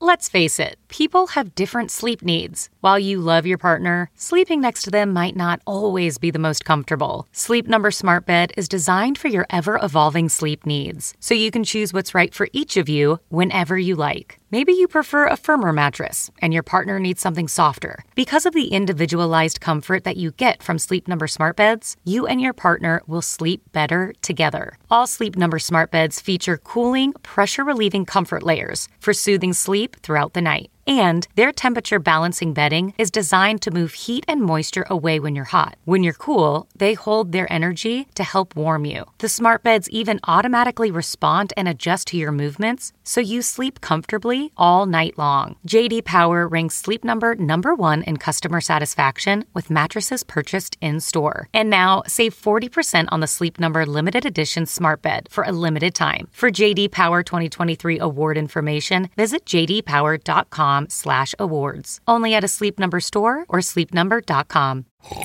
Let's face it, people have different sleep needs. While you love your partner, sleeping next to them might not always be the most comfortable. Sleep Number Smart Bed is designed for your ever-evolving sleep needs, so you can choose what's right for each of you whenever you like. Maybe you prefer a firmer mattress, and your partner needs something softer. Because of the individualized comfort that you get from Sleep Number Smart Beds, you and your partner will sleep better together. All Sleep Number Smart Beds feature cooling, pressure-relieving comfort layers for soothing sleep throughout the night. And their temperature balancing bedding is designed to move heat and moisture away when you're hot. When you're cool, they hold their energy to help warm you. The smart beds even automatically respond and adjust to your movements, so you sleep comfortably all night long. J.D. Power ranks Sleep Number #1 in customer satisfaction with mattresses purchased in-store. And now, save 40% on the Sleep Number limited edition smart bed for a limited time. For J.D. Power 2023 award information, visit jdpower.com/awards. Only at a Sleep Number store or sleepnumber.com.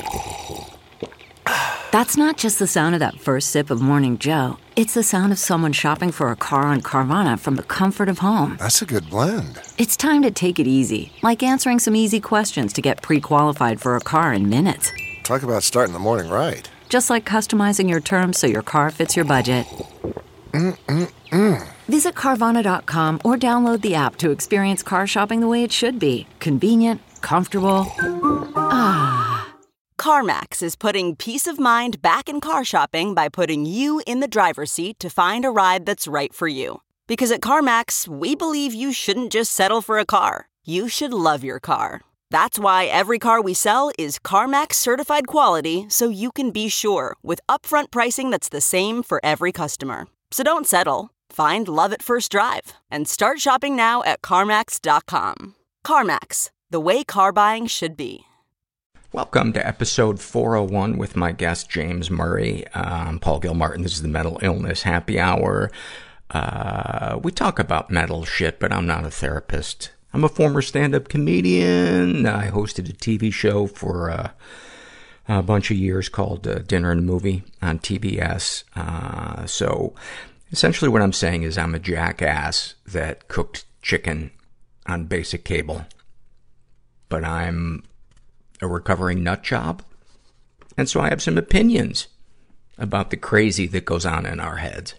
That's not just the sound of that first sip of Morning Joe. It's the sound of someone shopping for a car on Carvana from the comfort of home. That's a good blend. It's time to take it easy, like answering some easy questions to get pre-qualified for a car in minutes. Talk about starting the morning right. Just like customizing your terms so your car fits your budget. Visit Carvana.com or download the app to experience car shopping the way it should be. Convenient, comfortable. CarMax is putting peace of mind back in car shopping by putting you in the driver's seat to find a ride that's right for you. Because at CarMax, we believe you shouldn't just settle for a car. You should love your car. That's why every car we sell is CarMax certified quality, so you can be sure with upfront pricing that's the same for every customer. So don't settle. Find love at first drive and start shopping now at CarMax.com. CarMax, the way car buying should be. Welcome to episode 401 with my guest, James Murray. I'm Paul Gilmartin. This is the Mental Illness Happy Hour. We talk about mental shit, but I'm not a therapist. I'm a former stand-up comedian. I hosted a TV show for a bunch of years called Dinner and a Movie on TBS. So essentially what I'm saying is I'm a jackass that cooked chicken on basic cable. But I'm a recovering nut job. And so I have some opinions about the crazy that goes on in our heads.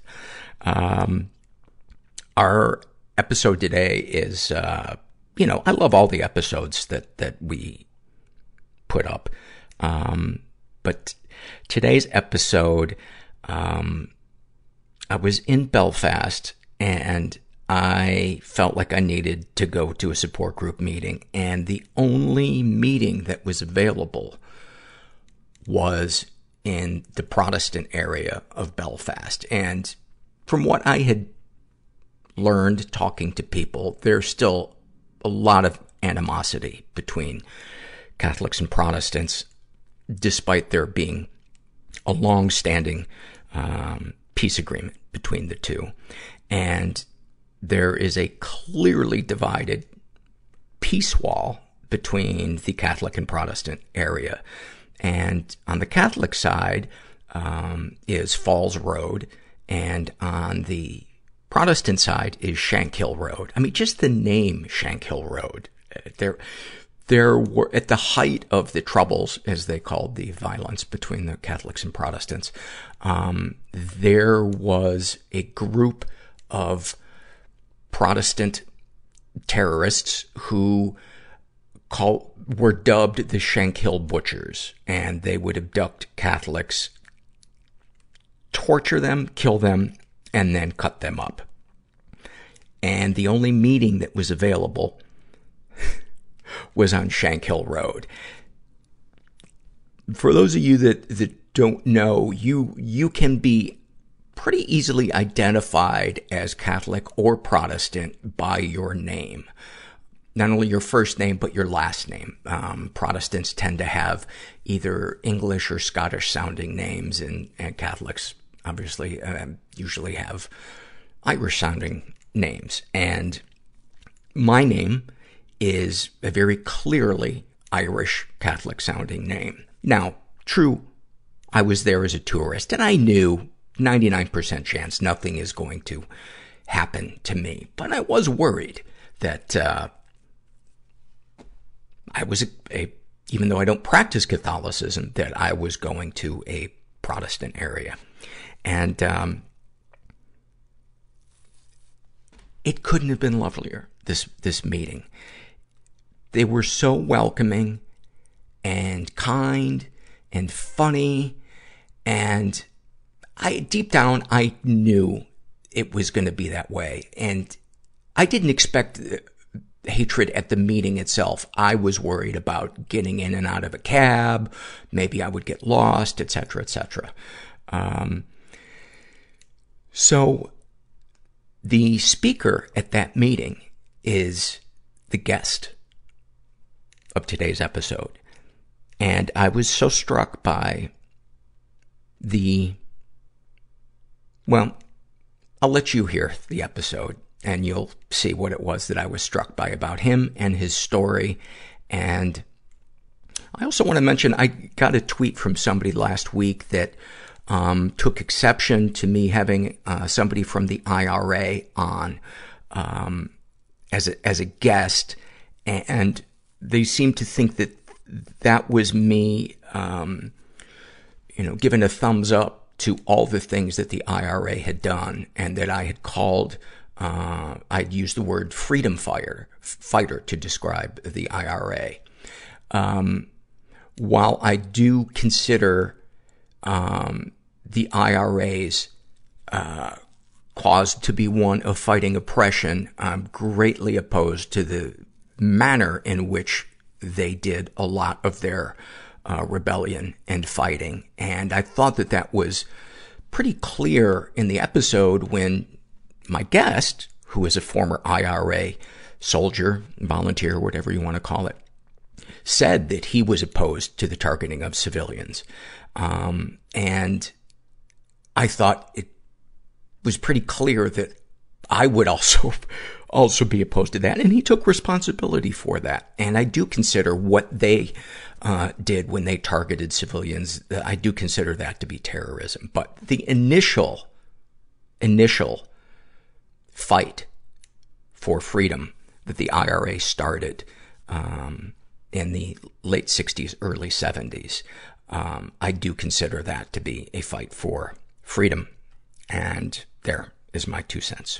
Our episode today is, I love all the episodes that we put up. But today's episode, I was in Belfast and I felt like I needed to go to a support group meeting, and the only meeting that was available was in the Protestant area of Belfast. And from what I had learned talking to people, there's still a lot of animosity between Catholics and Protestants, despite there being a long-standing peace agreement between the two. And there is a clearly divided peace wall between the Catholic and Protestant area. And on the Catholic side is Falls Road, and on the Protestant side is Shankill Road. I mean, just the name Shankill Road. There were, at the height of the Troubles, as they called the violence between the Catholics and Protestants, there was a group of Protestant terrorists who were dubbed the Shankill Butchers, and they would abduct Catholics, torture them, kill them, and then cut them up. And the only meeting that was available was on Shankill Road. For those of you that don't know, you can be pretty easily identified as Catholic or Protestant by your name. Not only your first name, but your last name. Protestants tend to have either English or Scottish sounding names, and Catholics obviously usually have Irish sounding names. And my name is a very clearly Irish Catholic sounding name. Now, true, I was there as a tourist, and I knew 99% chance nothing is going to happen to me. But I was worried that, I was even though I don't practice Catholicism, that I was going to a Protestant area. And, it couldn't have been lovelier, this meeting. They were so welcoming and kind and funny. And deep down, I knew it was going to be that way. And I didn't expect hatred at the meeting itself. I was worried about getting in and out of a cab. Maybe I would get lost, et cetera, et cetera. So the speaker at that meeting is the guest of today's episode. And I was so struck by well, I'll let you hear the episode and you'll see what it was that I was struck by about him and his story. And I also want to mention, I got a tweet from somebody last week that took exception to me having somebody from the IRA on as a guest, and they seemed to think that was me, giving a thumbs up to all the things that the IRA had done, and that I had called, I'd used the word freedom fighter to describe the IRA. While I do consider the IRA's cause to be one of fighting oppression, I'm greatly opposed to the manner in which they did a lot of their rebellion and fighting. And I thought that was pretty clear in the episode when my guest, who is a former IRA soldier, volunteer, whatever you want to call it, said that he was opposed to the targeting of civilians. And I thought it was pretty clear that I would also be opposed to that. And he took responsibility for that. And I do consider what they did when they targeted civilians, I do consider that to be terrorism. But the initial fight for freedom that the IRA started in the late 60s, early 70s, I do consider that to be a fight for freedom. And there is my 2 cents.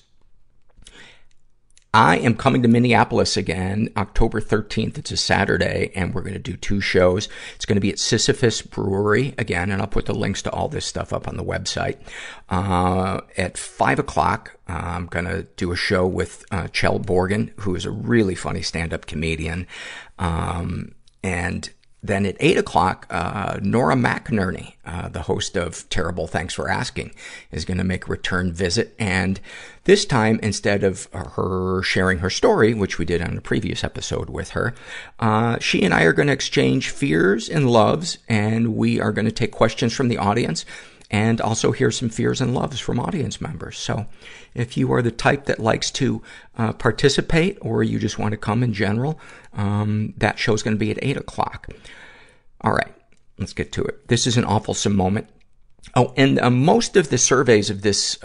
I am coming to Minneapolis again, October 13th. It's a Saturday, and we're going to do 2 shows. It's going to be at Sisyphus Brewery again, and I'll put the links to all this stuff up on the website. At 5:00, I'm going to do a show with Chell Borgen, who is a really funny stand-up comedian. And then at 8:00, Nora McInerney, the host of Terrible Thanks for Asking, is going to make a return visit. And this time, instead of her sharing her story, which we did on a previous episode with her, she and I are going to exchange fears and loves, and we are going to take questions from the audience and also hear some fears and loves from audience members. So if you are the type that likes to participate, or you just want to come in general, that show's going to be at 8:00. All right, let's get to it. This is an awfulsome moment. Oh, and most of the surveys of this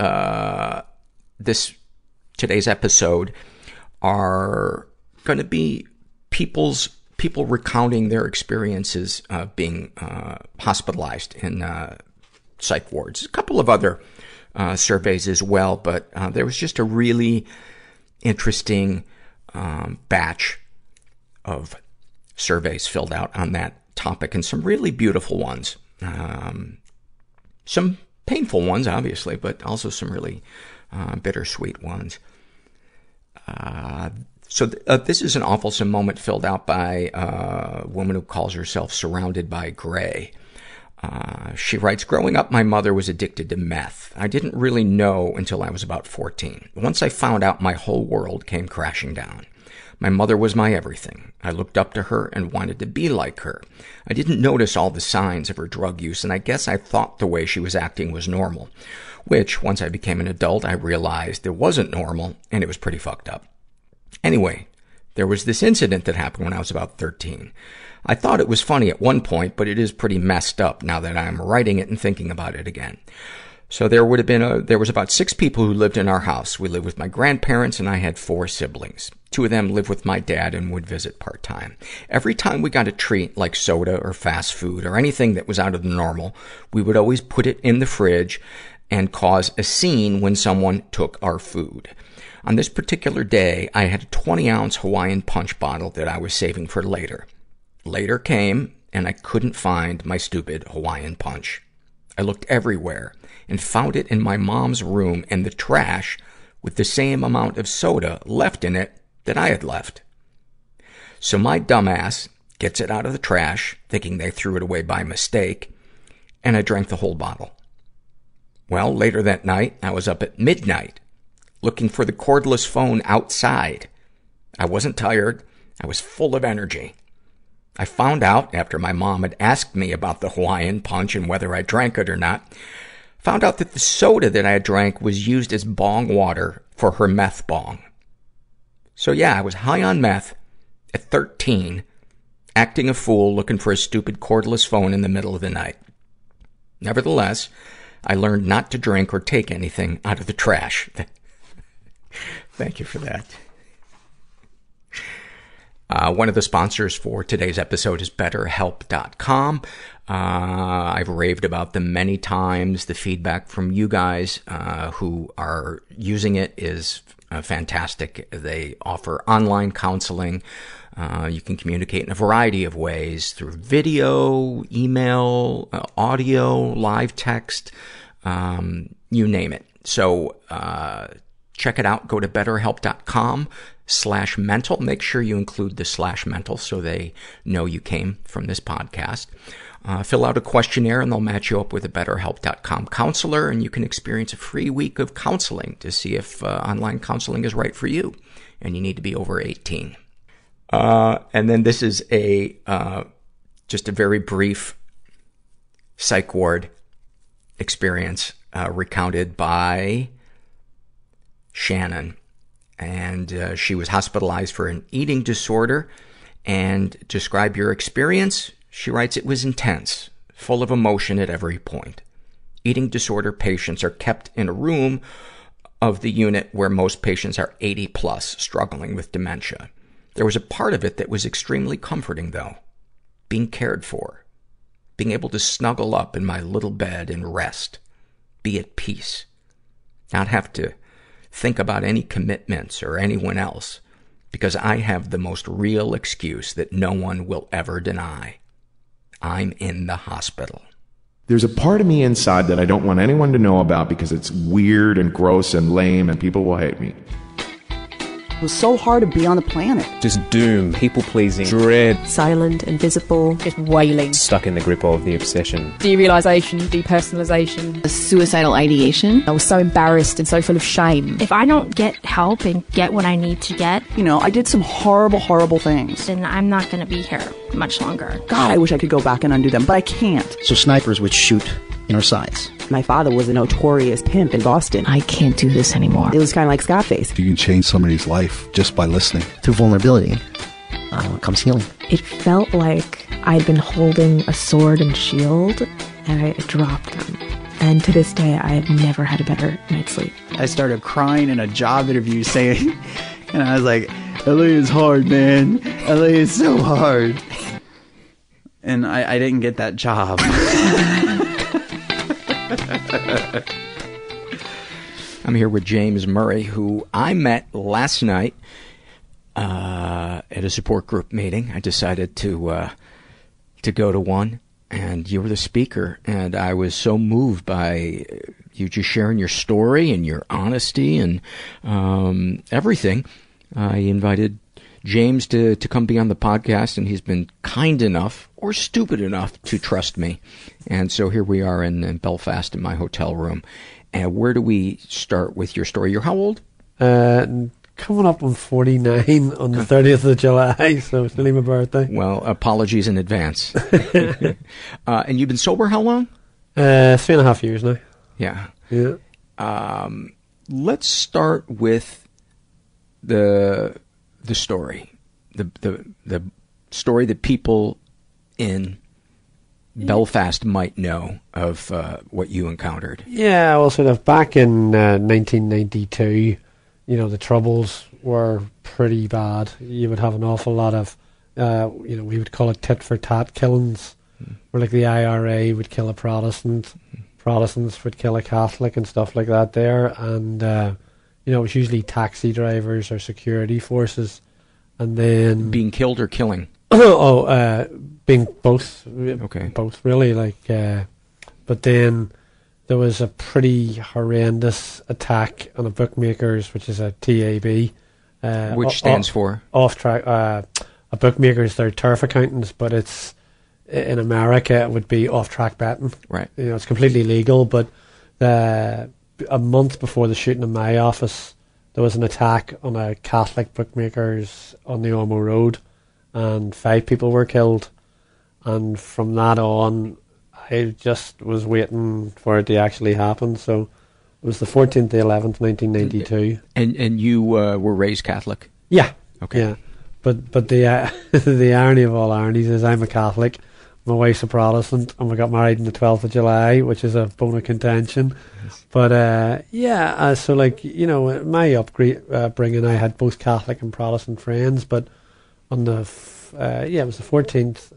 today's episode are going to be people recounting their experiences of being hospitalized in psych wards. A couple of other surveys as well, but there was just a really interesting batch of surveys filled out on that topic, and some really beautiful ones. Some painful ones, obviously, but also some really bittersweet ones. So this is an awfulsome moment filled out by a woman who calls herself Surrounded by Gray. She writes, growing up, my mother was addicted to meth. I didn't really know until I was about 14. Once I found out, my whole world came crashing down. My mother was my everything. I looked up to her and wanted to be like her. I didn't notice all the signs of her drug use, and I guess I thought the way she was acting was normal. Which, once I became an adult, I realized it wasn't normal, and it was pretty fucked up. Anyway, there was this incident that happened when I was about 13. I thought it was funny at one point, but it is pretty messed up now that I'm writing it and thinking about it again. So there was about 6 people who lived in our house. We lived with my grandparents, and I had 4 siblings. Two of them live with my dad and would visit part-time. Every time we got a treat like soda or fast food or anything that was out of the normal, we would always put it in the fridge and cause a scene when someone took our food. On this particular day, I had a 20-ounce Hawaiian Punch bottle that I was saving for later. Later came, and I couldn't find my stupid Hawaiian Punch. I looked everywhere and found it in my mom's room in the trash with the same amount of soda left in it that I had left. So my dumbass gets it out of the trash, thinking they threw it away by mistake, and I drank the whole bottle. Well, later that night, I was up at midnight, looking for the cordless phone outside. I wasn't tired. I was full of energy. I found out, after my mom had asked me about the Hawaiian Punch and whether I drank it or not, found out that the soda that I drank was used as bong water for her meth bong. So yeah, I was high on meth at 13, acting a fool looking for a stupid cordless phone in the middle of the night. Nevertheless, I learned not to drink or take anything out of the trash. Thank you for that. One of the sponsors for today's episode is BetterHelp.com. I've raved about them many times. The feedback from you guys who are using it is fantastic. They offer online counseling. You can communicate in a variety of ways through video, email, audio, live text, you name it. So check it out. Go to BetterHelp.com/mental. Make sure you include the /mental so they know you came from this podcast. Fill out a questionnaire and they'll match you up with a BetterHelp.com counselor, and you can experience a free week of counseling to see if online counseling is right for you. And you need to be over 18. And then this is just a very brief psych ward experience recounted by Shannon. And she was hospitalized for an eating disorder. And describe your experience. She writes, it was intense, full of emotion at every point. Eating disorder patients are kept in a room of the unit where most patients are 80 plus, struggling with dementia. There was a part of it that was extremely comforting, though. Being cared for. Being able to snuggle up in my little bed and rest. Be at peace. Not have to think about any commitments or anyone else, because I have the most real excuse that no one will ever deny. I'm in the hospital. There's a part of me inside that I don't want anyone to know about because it's weird and gross and lame and people will hate me. It was so hard to be on the planet. Just doom, people-pleasing, dread. Silent, invisible, just wailing. Stuck in the grip of the obsession. Derealization, depersonalization. A suicidal ideation. I was so embarrassed and so full of shame. If I don't get help and get what I need to get... You know, I did some horrible, horrible things. And I'm not going to be here much longer. God, I wish I could go back and undo them, but I can't. So snipers would shoot in our sides. My father was a notorious pimp in Boston. I can't do this anymore. It was kind of like Scarface. You can change somebody's life just by listening. Through vulnerability comes healing. It felt like I'd been holding a sword and shield, and I dropped them. And to this day, I have never had a better night's sleep. I started crying in a job interview saying, and I was like, LA is hard, man. LA is so hard. And I didn't get that job. I'm here with James Murray, who I met last night at a support group meeting. I decided to go to one, and you were the speaker, and I was so moved by you just sharing your story and your honesty and everything. I invited James to come be on the podcast, and he's been kind enough or stupid enough to trust me. And so here we are in Belfast in my hotel room. And where do we start with your story? You're how old? Coming up on 49 on the 30th of July, so it's nearly my birthday. Well, apologies in advance. And you've been sober how long? 3.5 years now. Yeah. Yeah. Let's start with the story. The story that people in Belfast might know of what you encountered. Yeah, well, sort of back in 1992, the troubles were pretty bad. You would have an awful lot of, we would call it tit-for-tat killings, where like the IRA would kill a Protestant, Protestants would kill a Catholic and stuff like that there. And, it was usually taxi drivers or security forces. And then... Being killed or killing? Being both. Okay. Both, really. But then there was a pretty horrendous attack on a bookmakers, which is a TAB. Which stands for? Off track. A bookmakers, they're turf accountants, but it's... In America, it would be off-track betting. Right. It's completely legal, but a month before the shooting in my office, there was an attack on a Catholic bookmakers on the Ormo Road, and 5 people were killed. And from that on, I just was waiting for it to actually happen. So it was the 14th of the 11th, 1992. And you were raised Catholic? Yeah. Okay. Yeah. But the the irony of all ironies is I'm a Catholic, my wife's a Protestant, and we got married on the 12th of July, which is a bone of contention. Yes. But so my upbringing, I had both Catholic and Protestant friends. But on the it was the 14th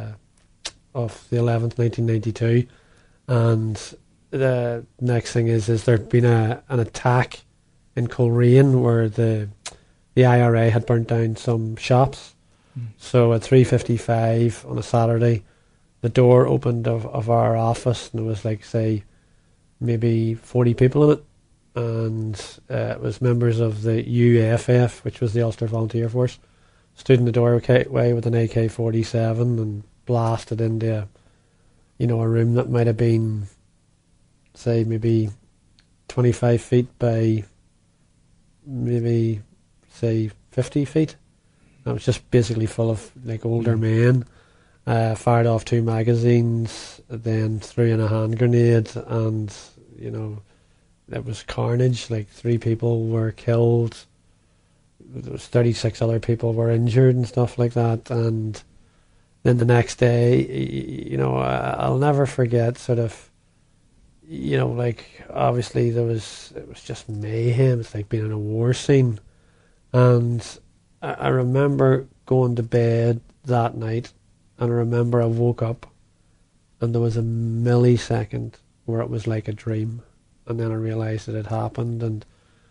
of the 11th, 1992, and the next thing is there'd been an attack in Coleraine where the IRA had burnt down some shops. So at 3:55 on a Saturday, the door opened of our office, and there was maybe 40 people in it, and it was members of the UFF, which was the Ulster Volunteer Force, stood in the doorway with an AK-47 and blasted into a room that might have been maybe 25 feet by maybe 50 feet. It was just basically full of older men. Fired off 2 magazines, then threw in a hand grenade, and it was carnage. 3 people were killed. There was 36 other people were injured and stuff like that. And then the next day, I'll never forget. Obviously it was just mayhem. It's like being in a war scene. And I remember going to bed that night, and I remember I woke up, and there was a millisecond where it was like a dream, and then I realised it had happened. And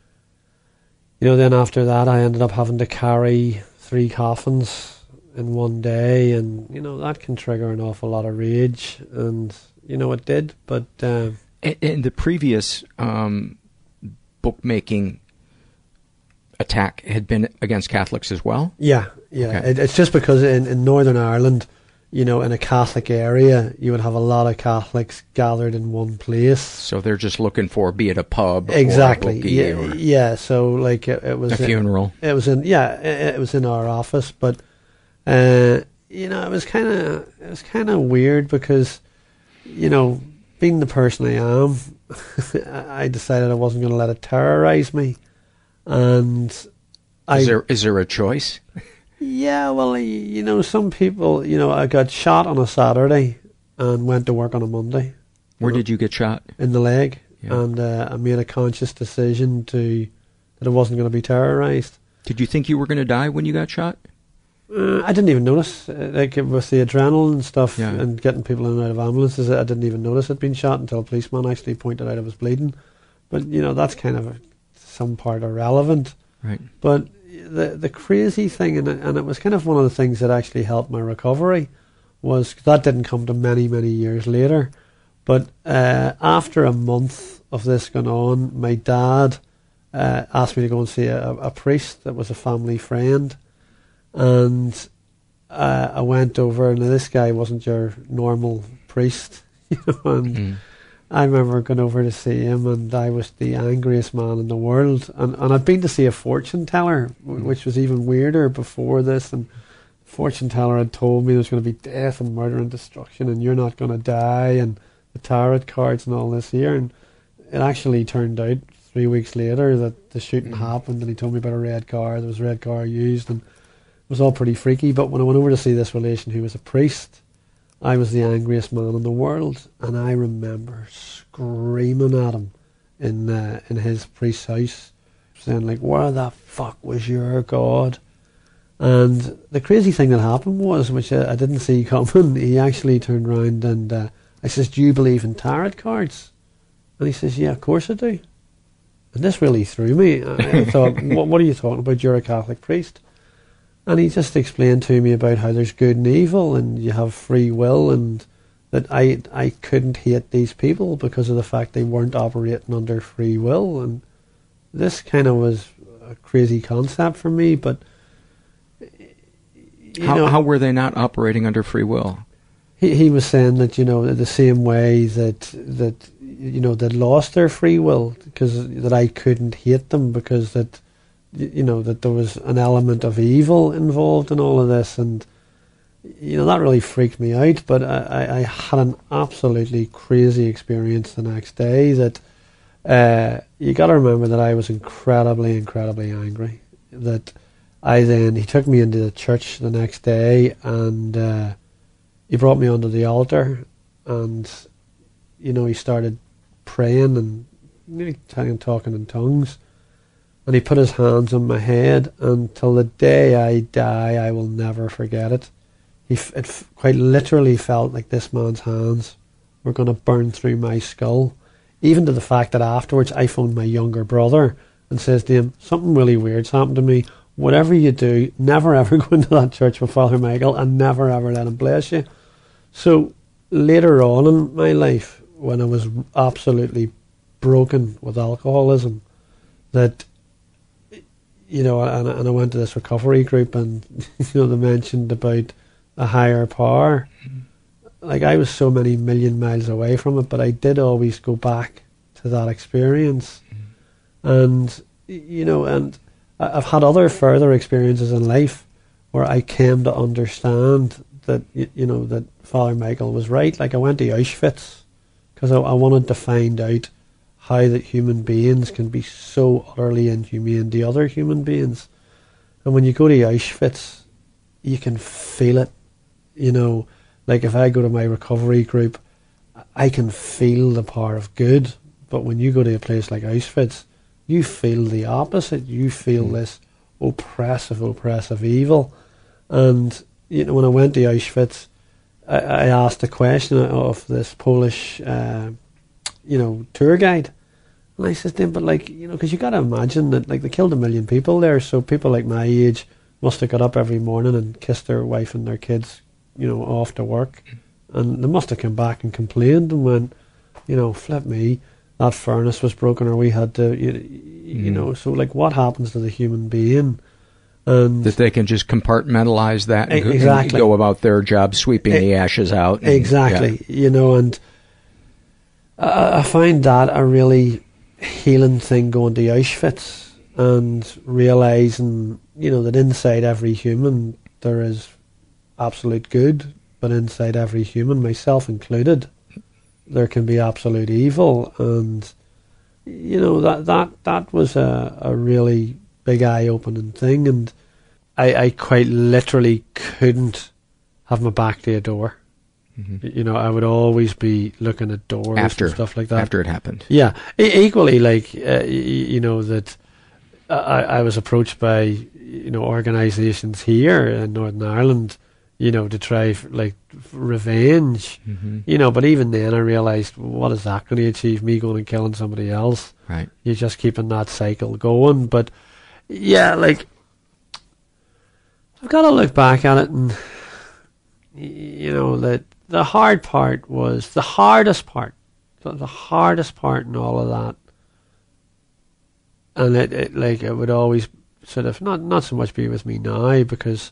then after that, I ended up having to carry 3 coffins in one day, and that can trigger an awful lot of rage, and it did. But in the previous bookmaking attack had been against Catholics as well? Yeah. Okay. It's just because in Northern Ireland, in a Catholic area, you would have a lot of Catholics gathered in one place. So they're just looking for, be it a pub, exactly, or a bookie, yeah. So it was a funeral. It was in our office, but it was kind of weird because being the person I am, I decided I wasn't going to let it terrorise me. And is there a choice? Yeah, well, some people, I got shot on a Saturday and went to work on a Monday. Where did you get shot? In the leg. Yeah. And I made a conscious decision that I wasn't going to be terrorised. Did you think you were going to die when you got shot? I didn't even notice. With the adrenaline and stuff, and getting people in and out of ambulances, I didn't even notice I'd been shot until a policeman actually pointed out I was bleeding. But, that's kind of some part irrelevant. Right. But the crazy thing, and it was kind of one of the things that actually helped my recovery, was that didn't come to many, many years later. But after a month of this going on, my dad asked me to go and see a priest that was a family friend. And I went over, and this guy wasn't your normal priest. And I remember going over to see him, and I was the angriest man in the world. And I'd been to see a fortune teller, which was even weirder before this. And the fortune teller had told me there's going to be death and murder and destruction, and you're not going to die, and the tarot cards and all this here. And it actually turned out 3 weeks later that the shooting happened, and he told me about a red car. There was a red car used, and it was all pretty freaky. But when I went over to see this relation who was a priest, I was the angriest man in the world, and I remember screaming at him in his priest's house saying like, where the fuck was your God? And the crazy thing that happened was, which I didn't see coming, he actually turned around and I says, do you believe in tarot cards? And he says, yeah, of course I do. And this really threw me. I thought, what are you talking about? You're a Catholic priest. And he just explained to me about how there's good and evil and you have free will, and that I couldn't hate these people because of the fact they weren't operating under free will. And this kind of was a crazy concept for me, but how were they not operating under free will? He was saying that, the same way that they lost their free will, because that I couldn't hate them because that, that there was an element of evil involved in all of this. And, that really freaked me out. But I had an absolutely crazy experience the next day that you got to remember that I was incredibly, incredibly angry. That he took me into the church the next day and he brought me onto the altar and, he started praying and nearly talking in tongues. And he put his hands on my head, and till the day I die, I will never forget it. It quite literally felt like this man's hands were going to burn through my skull. Even to the fact that afterwards I phoned my younger brother and says to him, something really weird's happened to me. Whatever you do, never ever go into that church with Father Michael and never ever let him bless you. So later on in my life, when I was absolutely broken with alcoholism, that, and I went to this recovery group and, they mentioned about a higher power. Like, I was so many million miles away from it, but I did always go back to that experience. And, and I've had other further experiences in life where I came to understand that, that Father Michael was right. Like, I went to Auschwitz because I wanted to find out how that human beings can be so utterly inhumane to other human beings. And when you go to Auschwitz, you can feel it. Like if I go to my recovery group, I can feel the power of good. But when you go to a place like Auschwitz, you feel the opposite. You feel this oppressive evil. And, when I went to Auschwitz, I asked a question of this Polish, tour guide. And I said to him, but because you got to imagine that, they killed 1 million people there. So people like my age must have got up every morning and kissed their wife and their kids, off to work. And they must have come back and complained and went, flip me, that furnace was broken, or we had to, so what happens to the human being? And that they can just compartmentalize that and exactly. go about their job sweeping the ashes out. And, exactly. And I find that a really healing thing, going to Auschwitz and realising, that inside every human there is absolute good, but inside every human, myself included, there can be absolute evil. And that was a really big eye-opening thing. And I quite literally couldn't have my back to a door. Mm-hmm. I would always be looking at doors and stuff like that. After it happened. Yeah. Equally, that I was approached by, organisations here in Northern Ireland, to try, revenge. Mm-hmm. But even then I realised, what is that going to achieve? Me going and killing somebody else? Right. You're just keeping that cycle going. But, yeah, I've got to look back at it and, that the hard part was the hardest part. The hardest part in all of that. And it would always sort of, not so much be with me now, because,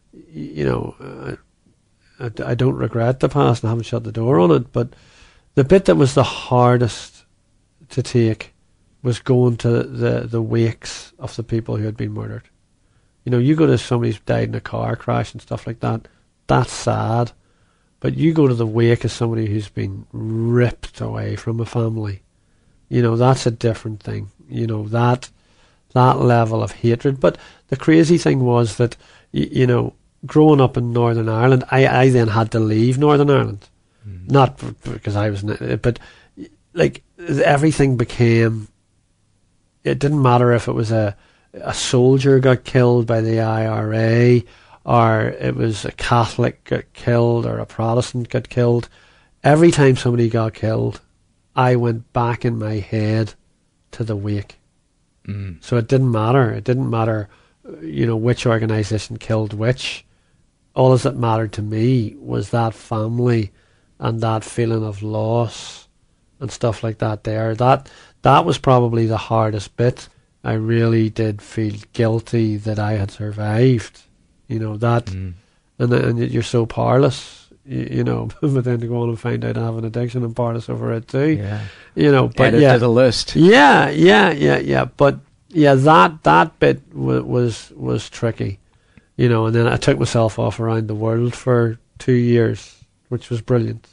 I don't regret the past and I haven't shut the door on it, but the bit that was the hardest to take was going to the wakes of the people who had been murdered. You go to somebody who's died in a car crash and stuff like that, that's sad. But you go to the wake of somebody who's been ripped away from a family, that's a different thing. That level of hatred. But the crazy thing was that, growing up in Northern Ireland, I then had to leave Northern Ireland. Mm. Not because I was, but everything became it didn't matter if it was a soldier got killed by the IRA, or it was a Catholic got killed, or a Protestant got killed. Every time somebody got killed, I went back in my head to the wake. So it didn't matter. It didn't matter, which organisation killed which. All that mattered to me was that family and that feeling of loss and stuff like that there. That was probably the hardest bit. I really did feel guilty that I had survived. And you're so powerless, but then to go on and find out I have an addiction and powerless over it too. Yeah. But add it to the list. Yeah. But yeah, that bit was tricky. And then I took myself off around the world for 2 years, which was brilliant.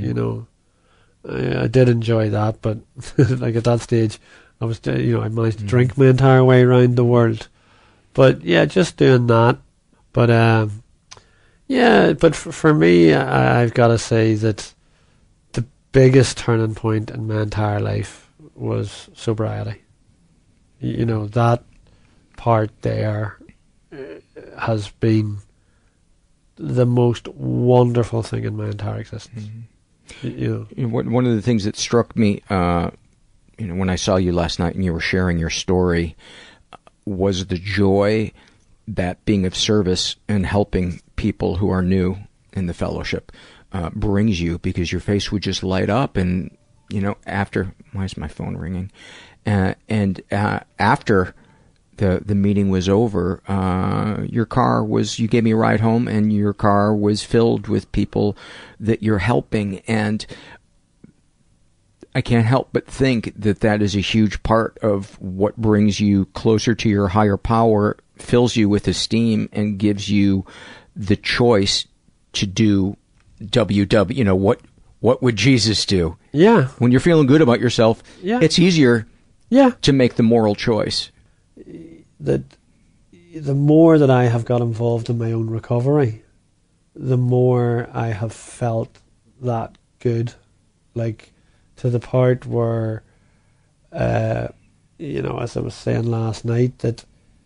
I did enjoy that, but like at that stage, I was, I managed to drink my entire way around the world. But yeah, just doing that. But but for me, I've got to say that the biggest turning point in my entire life was sobriety. That part there has been the most wonderful thing in my entire existence. One of the things that struck me, when I saw you last night and you were sharing your story, was the joy that being of service and helping people who are new in the fellowship brings you, because your face would just light up. And after, why is my phone ringing? After the meeting was over, you gave me a ride home, and your car was filled with people that you're helping. And I can't help but think that is a huge part of what brings you closer to your higher power, fills you with esteem, and gives you the choice to do what would Jesus do? Yeah. When you're feeling good about yourself, it's easier to make the moral choice. That the more that I have got involved in my own recovery, the more I have felt that good, like to the part where, as I was saying last night, that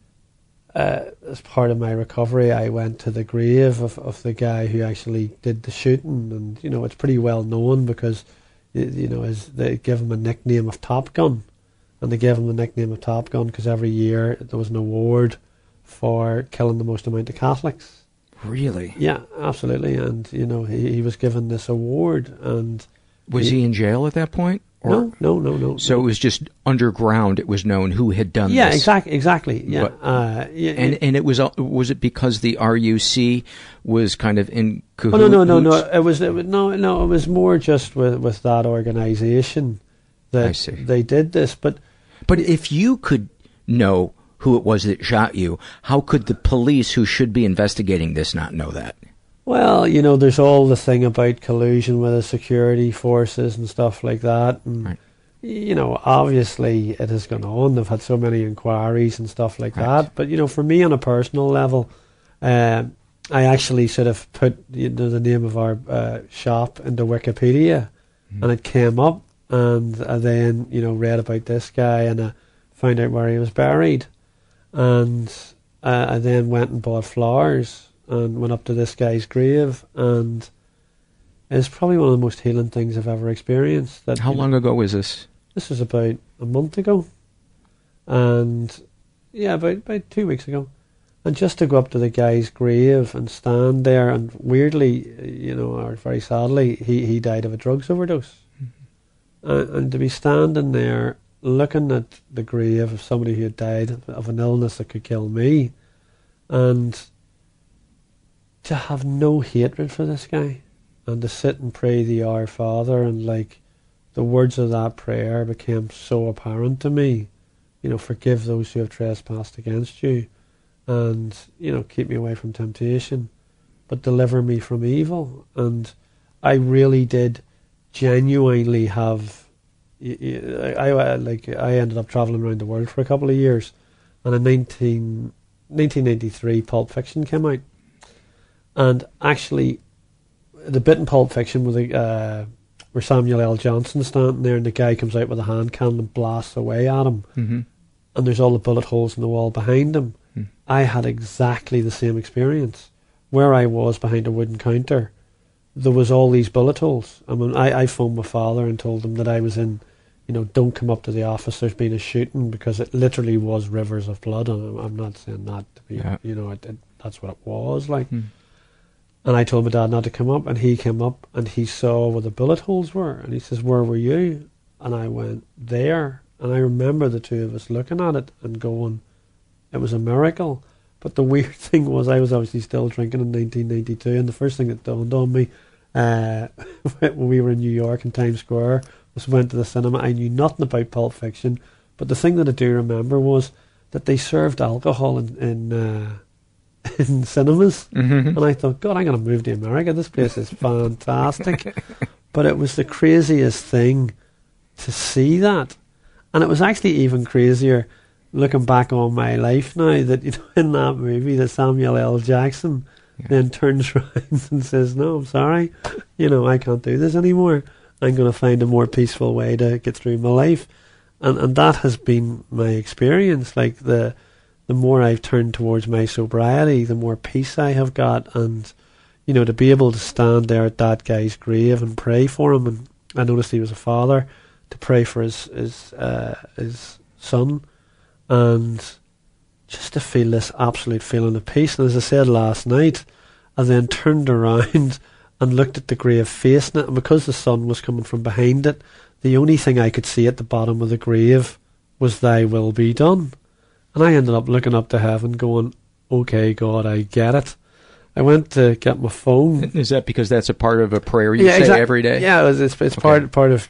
as part of my recovery, I went to the grave of the guy who actually did the shooting, and it's pretty well known because they give him a nickname of Top Gun. And they gave him the nickname of Top Gun because every year there was an award for killing the most amount of Catholics. Really? Yeah, absolutely. And, he was given this award. And was he in jail at that point? Or? No. So it was just underground. It was known who had done this. Yeah, exactly. Yeah. And it was it because the RUC was kind of in cahoots? Oh, no. It was more just with that organisation that they did this. But if you could know who it was that shot you, how could the police who should be investigating this not know that? Well, there's all the thing about collusion with the security forces and stuff like that. And, right. Obviously it has gone on. They've had so many inquiries and stuff like that. But, for me on a personal level, I actually sort of put the name of our shop into Wikipedia, and it came up. And I then, read about this guy, and I found out where he was buried. And I then went and bought flowers and went up to this guy's grave. And it's probably one of the most healing things I've ever experienced. How long ago was this? This was about a month ago. And, about 2 weeks ago. And just to go up to the guy's grave and stand there, and weirdly, or very sadly, he died of a drugs overdose. And to be standing there looking at the grave of somebody who had died of an illness that could kill me, and to have no hatred for this guy, and to sit and pray the Our Father, and the words of that prayer became so apparent to me. Forgive those who have trespassed against you, and keep me away from temptation, but deliver me from evil. And I really did genuinely have. I ended up travelling around the world for a couple of years, and in 1993 Pulp Fiction came out, and actually the bit in Pulp Fiction where Samuel L. Johnson's standing there and the guy comes out with a hand cannon and blasts away at him. Mm-hmm. and there's all the bullet holes in the wall behind him. I had exactly the same experience. Where I was behind a wooden counter, there was all these bullet holes. I mean, I phoned my father and told him that I was in, don't come up to the office, there's been a shooting, because it literally was rivers of blood. And I'm not saying that to be, that's what it was like. And I told my dad not to come up, and he came up and he saw where the bullet holes were, and he says, "Where were you?" And I went, "There." And I remember the two of us looking at it and going, it was a miracle. But the weird thing was, I was obviously still drinking in 1992, and the first thing that dawned on me when we were in New York in Times Square was went to the cinema. I knew nothing about Pulp Fiction, but the thing that I do remember was that they served alcohol in cinemas, and I thought, God, I'm going to move to America. This place is fantastic. But it was the craziest thing to see that, and it was actually even crazier looking back on my life now, that in that movie that Samuel L. Jackson then turns around and says, "No, I'm sorry, I can't do this anymore. I'm going to find a more peaceful way to get through my life." And that has been my experience. Like the more I've turned towards my sobriety, the more peace I have got. And to be able to stand there at that guy's grave and pray for him, and I noticed he was a father, to pray for his son, and just to feel this absolute feeling of peace. And as I said last night, I then turned around and looked at the grave facing it, and because the sun was coming from behind it, the only thing I could see at the bottom of the grave was "Thy will be done." And I ended up looking up to heaven going, "Okay, God, I get it." I went to get my phone. Is that because that's a part of a prayer you say every day? Yeah, it's okay. part of,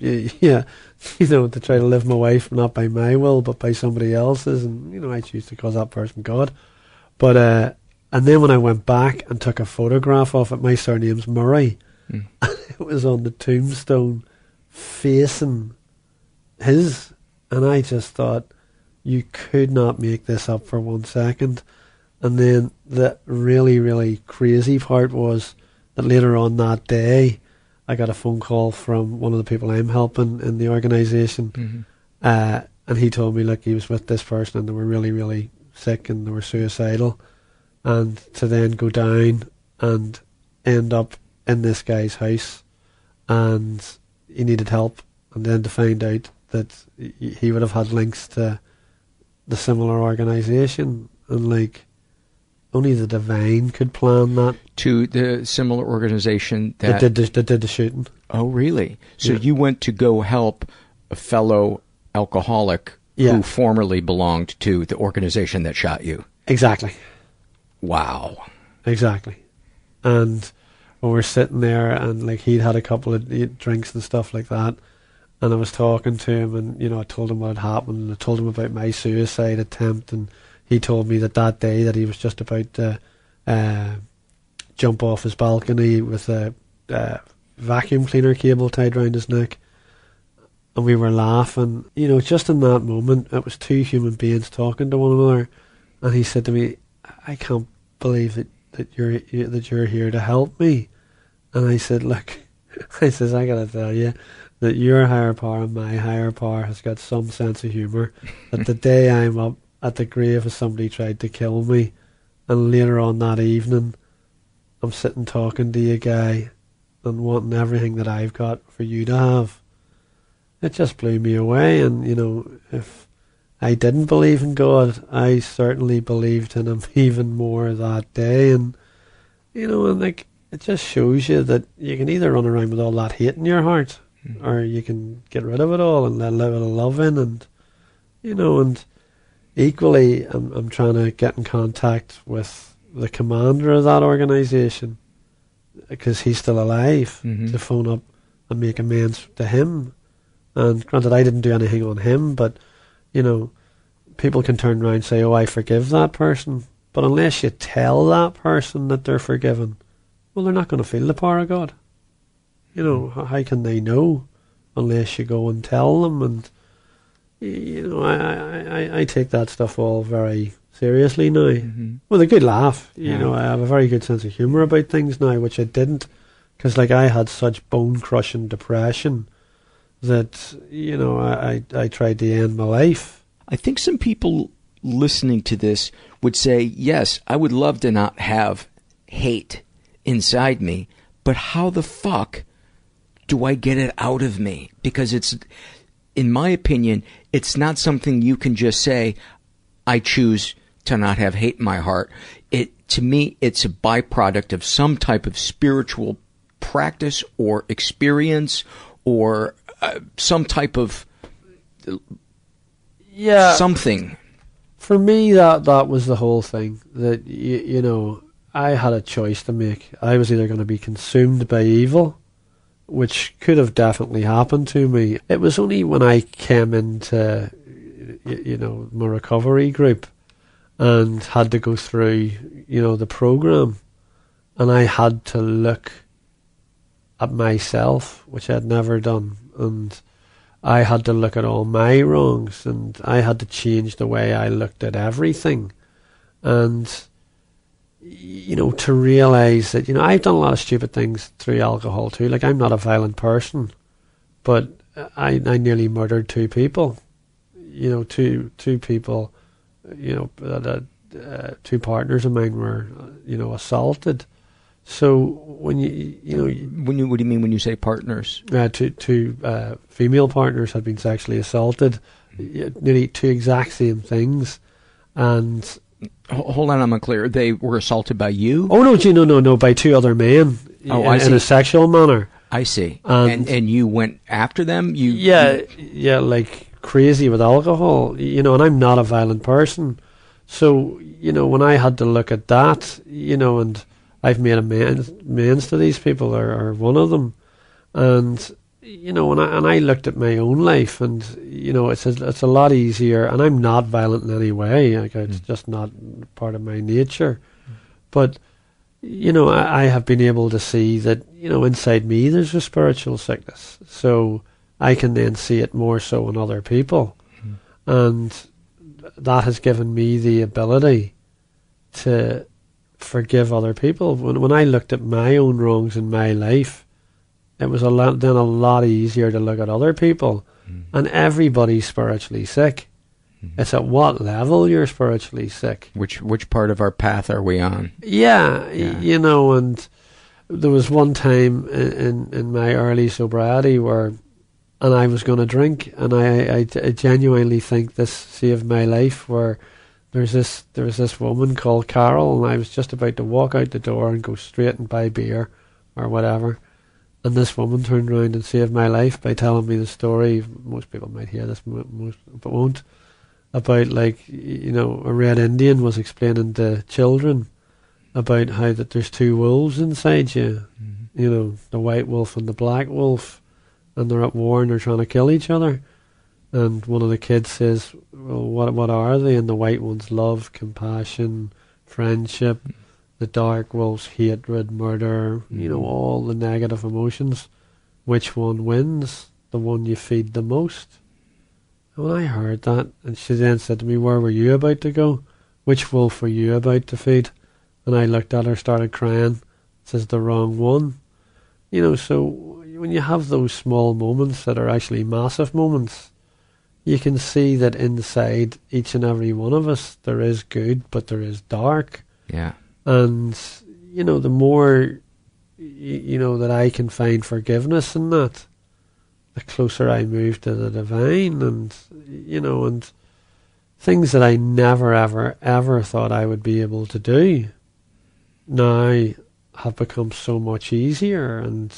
to try to live my life not by my will, but by somebody else's. And, I choose to call that person God. But, and then when I went back and took a photograph of it, my surname's Murray. And it was on the tombstone facing his. And I just thought, you could not make this up for 1 second. And then the really, really crazy part was that later on that day, I got a phone call from one of the people I'm helping in the organisation. And he told me, look, he was with this person and they were really, really sick and they were suicidal. And to then go down and end up in this guy's house, and he needed help. And then to find out that he would have had links to the similar organisation, and only the divine could plan that. To the similar organisation that did the shooting. Oh, really? So you went to go help a fellow alcoholic who formerly belonged to the organisation that shot you? Exactly. Wow. Exactly. And we were sitting there, and he'd had a couple of drinks and stuff like that, and I was talking to him, and I told him what had happened, and I told him about my suicide attempt, and he told me that day that he was just about to jump off his balcony with a vacuum cleaner cable tied around his neck. And we were laughing. Just in that moment, it was two human beings talking to one another. And he said to me, "I can't believe that you're here to help me." And I said, "Look," I says, "I gotta tell you that your higher power and my higher power has got some sense of humour. That the day I'm up at the grave of somebody tried to kill me, and later on that evening I'm sitting talking to you, guy, and wanting everything that I've got for you to have." It just blew me away. And if I didn't believe in God, I certainly believed in him even more that day. And it just shows you that you can either run around with all that hate in your heart, or you can get rid of it all and let a little love in. And and equally, I'm trying to get in contact with the commander of that organisation, because he's still alive, to phone up and make amends to him. And granted, I didn't do anything on him, but people can turn around and say, "Oh, I forgive that person," but unless you tell that person that they're forgiven, well, they're not going to feel the power of God. How can they know unless you go and tell them? And I take that stuff all very seriously now, with a good laugh. I have a very good sense of humour about things now, which I didn't, because I had such bone-crushing depression that I tried to end my life. I think some people listening to this would say, yes, I would love to not have hate inside me, but how the fuck do I get it out of me? Because it's, in my opinion, it's not something you can just say, I choose to not have hate in my heart. To me, it's a byproduct of some type of spiritual practice or experience or some type of something. For me, that was the whole thing. That you know, I had a choice to make. I was either going to be consumed by evil, which could have definitely happened to me. It was only when I came into, you know, my recovery group and had to go through, you know, the program, and I had to look at myself, which I'd never done, and I had to look at all my wrongs, and I had to change the way I looked at everything, and, you know, to realise that, you know, I've done a lot of stupid things through alcohol too. Like, I'm not a violent person, but I nearly murdered 2 people, you know, two people, you know, 2 partners of mine were, you know, assaulted. So when what do you mean when you say partners? Two female partners had been sexually assaulted, nearly 2 exact same things, and hold on, I'm unclear. They were assaulted by you? Oh no, by 2 other men. Oh, I see. In a sexual manner. I see. And you went after them? Yeah, like crazy with alcohol, you know, and I'm not a violent person. So, you know, when I had to look at that, you know, and I've made amends to these people, or one of them, and, you know, and I looked at my own life, and, you know, it's a lot easier, and I'm not violent in any way, like, it's just not part of my nature, but, you know, I have been able to see that, you know, inside me there's a spiritual sickness, so I can then see it more so in other people, and that has given me the ability to forgive other people. When I looked at my own wrongs in my life, it was a lot easier to look at other people, and everybody's spiritually sick. It's at what level you're spiritually sick. Which part of our path are we on? Yeah. You know, and there was one time in my early sobriety and I was going to drink, and I genuinely think this saved my life, where there was this woman called Carol, and I was just about to walk out the door and go straight and buy beer or whatever, and this woman turned around and saved my life by telling me the story. Most people might hear this, but won't, about, like, you know, a Red Indian was explaining to children about how that there's 2 wolves inside you, you know, the white wolf and the black wolf, and they're at war and they're trying to kill each other. And one of the kids says, well, what are they? And the white one's love, compassion, friendship. The dark wolf's hatred, murder, you know, all the negative emotions. Which one wins? The one you feed the most. And when I heard that, and she then said to me, where were you about to go? Which wolf were you about to feed? And I looked at her, started crying. Says, the wrong one. You know, so when you have those small moments that are actually massive moments, you can see that inside each and every one of us there is good, but there is dark. Yeah. And, you know, the more, you know, that I can find forgiveness in that, the closer I move to the divine, and, you know, and things that I never, ever, ever thought I would be able to do now have become so much easier. And,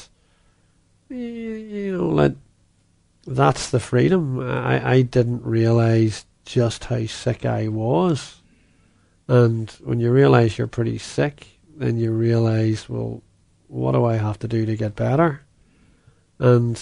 you know, like, that's the freedom. I didn't realise just how sick I was. And when you realise you're pretty sick, then you realise, well, what do I have to do to get better? And,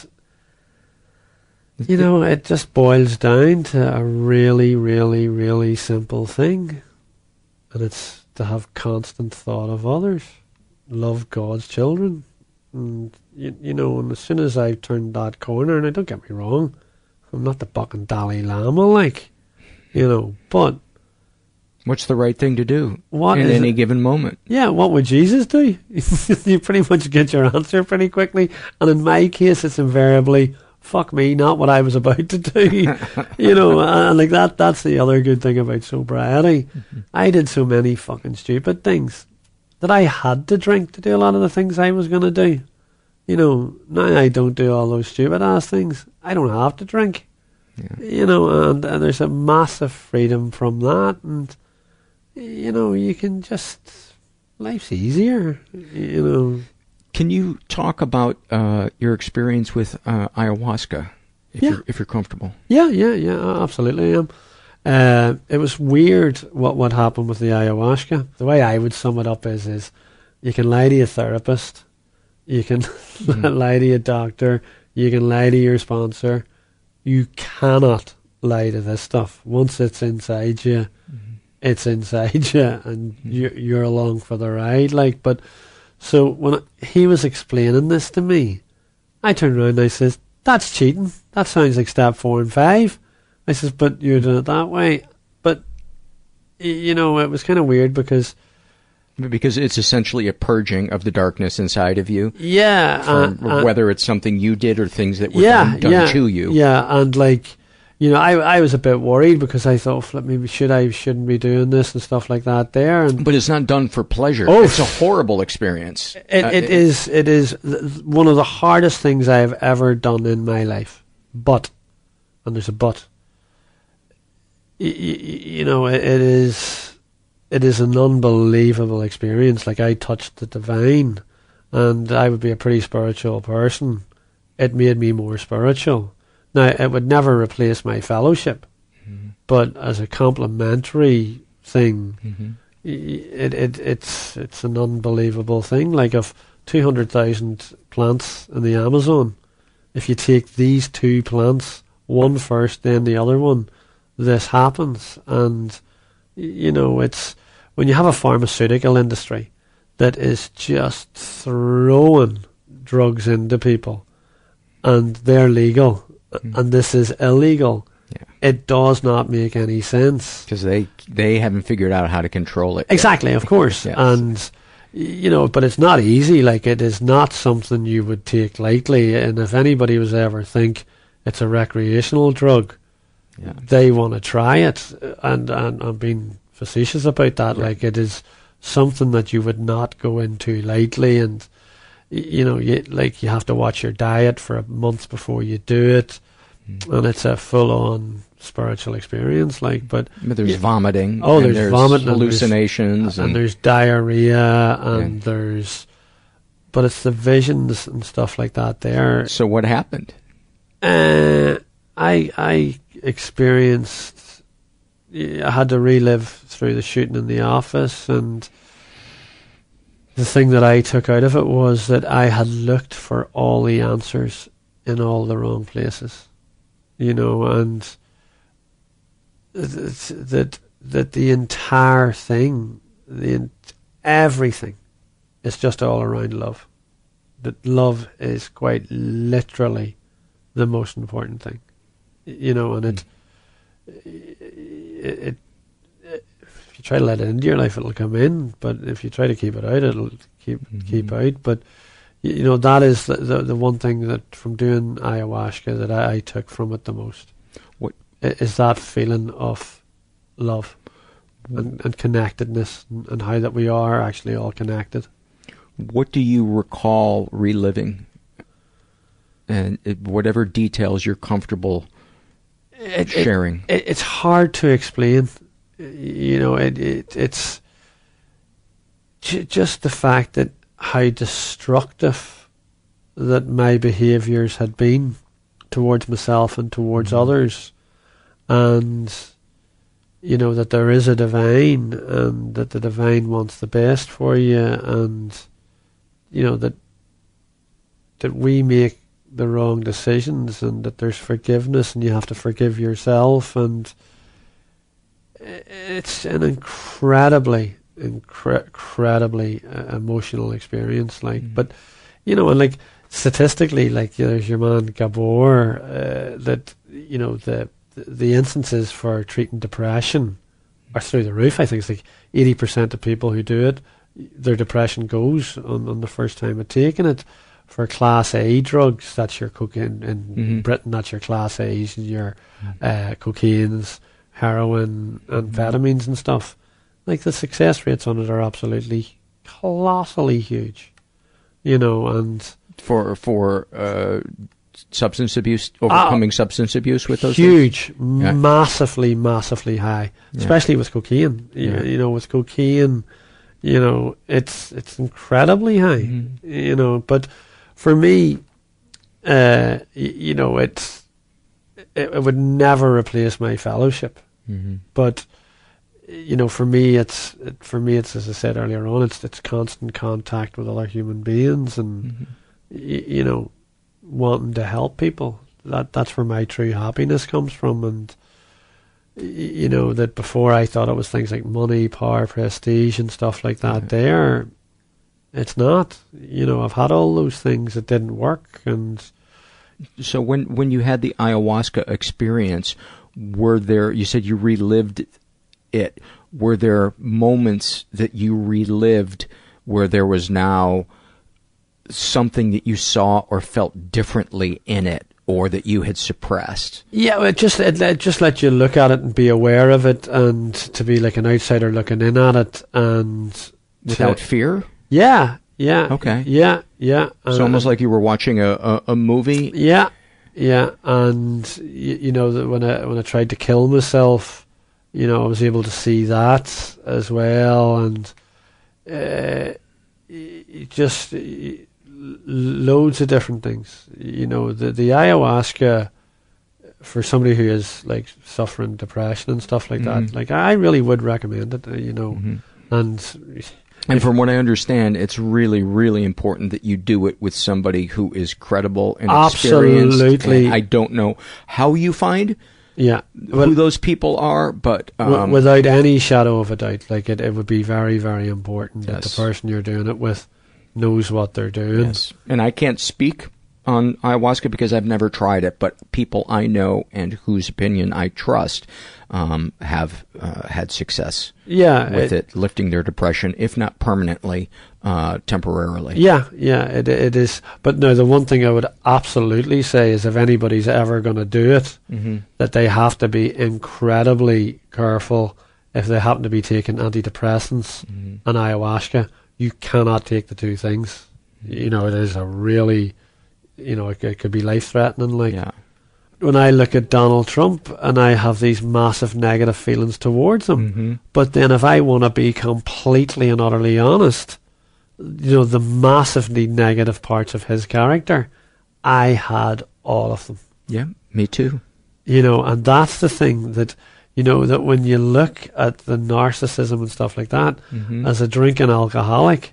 you know, it just boils down to a really, really, really simple thing. And it's to have constant thought of others. Love God's children. And, you know, and as soon as I turned that corner, and don't get me wrong, I'm not the fucking Dalai Lama, like, you know, but what's the right thing to do in any given moment? Yeah, what would Jesus do? You pretty much get your answer pretty quickly. And in my case, it's invariably fuck me, not what I was about to do. You know, and like that's the other good thing about sobriety. I did so many fucking stupid things that I had to drink to do a lot of the things I was going to do. You know, now I don't do all those stupid ass things. I don't have to drink. Yeah. You know, and there's a massive freedom from that, and you know, you can just, life's easier, you know. Can you talk about your experience with ayahuasca, if you're comfortable? Yeah, absolutely. It was weird what happened with the ayahuasca. The way I would sum it up is you can lie to your therapist, you can lie to your doctor, you can lie to your sponsor. You cannot lie to this stuff. Once it's inside you, it's inside you, and you're along for the ride. Like, but so when he was explaining this to me, I turned around and I says, "That's cheating. That sounds like step 4 and 5." I says, "But you're doing it that way." But you know, it was kind of weird because it's essentially a purging of the darkness inside of you. Yeah, whether it's something you did or things that were done to you. Yeah, and like, you know, I was a bit worried because I thought, flip, maybe shouldn't be doing this and stuff like that there. But it's not done for pleasure. Oh, it's a horrible experience. It is one of the hardest things I have ever done in my life. But, and there's a but, you know, it is an unbelievable experience. Like, I touched the divine, and I would be a pretty spiritual person. It made me more spiritual. Now, it would never replace my fellowship, but as a complementary thing, it's an unbelievable thing. Like, of 200,000 plants in the Amazon, if you take these 2 plants, one first, then the other one, this happens. And, you know, it's when you have a pharmaceutical industry that is just throwing drugs into people, and they're legal, and this is illegal. Yeah. It does not make any sense. Because they haven't figured out how to control it. Exactly, of course. Yes. And, you know, but it's not easy. Like, it is not something you would take lightly. And if anybody was ever think it's a recreational drug, they want to try it. And I'm being facetious about that. Yeah. Like, it is something that you would not go into lightly. And, you know, you have to watch your diet for a month before you do it. And it's a full-on spiritual experience. Like, but there's vomiting. Oh, there's vomiting, hallucinations, and there's diarrhea, and but it's the visions and stuff like that there. So what happened? I experienced. I had to relive through the shooting in the office, and the thing that I took out of it was that I had looked for all the answers in all the wrong places. You know, and that the entire thing, everything, is just all around love. That love is quite literally the most important thing. You know, and it if you try to let it into your life, it'll come in. But if you try to keep it out, it'll keep out. But you know, that is the one thing that from doing ayahuasca that I took from it the most. What is that feeling of love and connectedness, and how that we are actually all connected. What do you recall reliving? And whatever details you're comfortable sharing. It's hard to explain. You know, it's just the fact that how destructive that my behaviours had been towards myself and towards others, and you know that there is a divine, and that the divine wants the best for you, and you know that we make the wrong decisions, and that there's forgiveness, and you have to forgive yourself, and it's an incredibly emotional experience. Like, but you know, and like statistically, like there's your man Gabor, that you know the instances for treating depression are through the roof. I think it's like 80% of people who do it, their depression goes on the first time of taking it. for Class A drugs, that's your cocaine. In Britain, that's your Class A's and your cocaines, heroin, amphetamines and stuff. Like, the success rates on it are absolutely colossally huge. You know, and... For substance abuse, overcoming substance abuse with those huge, things? Yeah. massively high, especially with cocaine. You know, with cocaine, you know, it's incredibly high. You know, but for me, you know, it would never replace my fellowship. But you know, for me, it's as I said earlier on, it's constant contact with other human beings, and you know, wanting to help people. That's where my true happiness comes from. And you know, that before I thought it was things like money, power, prestige and stuff like that. There, it's not. You know, I've had all those things that didn't work. And so when you had the ayahuasca experience, were there, you said you relived it, were there moments that you relived where there was now something that you saw or felt differently in it, or that you had suppressed? Yeah, it just let you look at it and be aware of it, and to be like an outsider looking in at it, and without fear. Yeah. Okay. Yeah. So almost like you were watching a movie. Yeah. And you know, when I tried to kill myself, you know, I was able to see that as well, and just loads of different things. You know, the ayahuasca, for somebody who is like suffering depression and stuff like that, like, I really would recommend it. You know, and from what I understand, it's really, really important that you do it with somebody who is credible and experienced. Absolutely. And I don't know how you find who those people are, but without any shadow of a doubt, like, it would be very, very important that the person you're doing it with knows what they're doing. Yes. And I can't speak on ayahuasca because I've never tried it, but people I know and whose opinion I trust have had success with it, lifting their depression, if not permanently, temporarily. Yeah, it is. But no, the one thing I would absolutely say is, if anybody's ever going to do it, that they have to be incredibly careful if they happen to be taking antidepressants and ayahuasca. You cannot take the two things. You know, it is a really, you know, it could be life-threatening. Like, when I look at Donald Trump and I have these massive negative feelings towards him, but then if I want to be completely and utterly honest, you know, the massively negative parts of his character, I had all of them. Yeah, me too. You know, and that's the thing that, you know, that when you look at the narcissism and stuff like that, as a drinking alcoholic,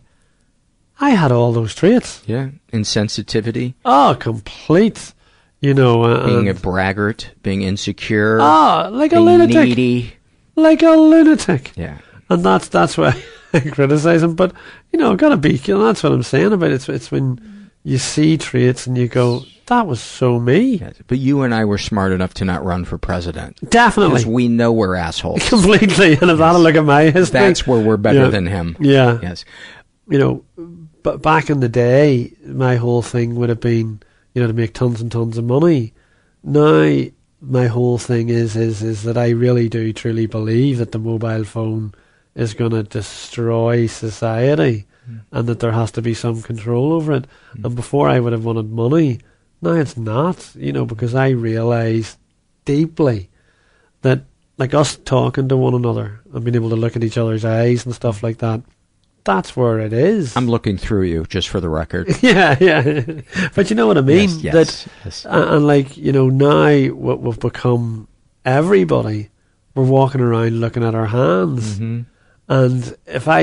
I had all those traits. Yeah, insensitivity. Oh, complete. You know, being a braggart, being insecure. Oh, like a being lunatic. Needy. Like a lunatic. Yeah. And that's why I criticize him. But, you know, gotta be, you know, that's what I'm saying about it. It's when you see traits and you go, that was so me. Yes, but you and I were smart enough to not run for president. Definitely. Because we know we're assholes. Completely. And if I look at my history, that's where we're better than him. Yeah. Yes. You know, but back in the day, my whole thing would have been, you know, to make tons and tons of money. Now, my whole thing is that I really do truly believe that the mobile phone is going to destroy society, and that there has to be some control over it. And before I would have wanted money, now it's not, you know, because I realise deeply that, like, us talking to one another and being able to look at each other's eyes and stuff like that, that's where it is. I'm looking through you, just for the record. Yeah. But you know what I mean? Yes. And like, you know, now what we've become, everybody, we're walking around looking at our hands. And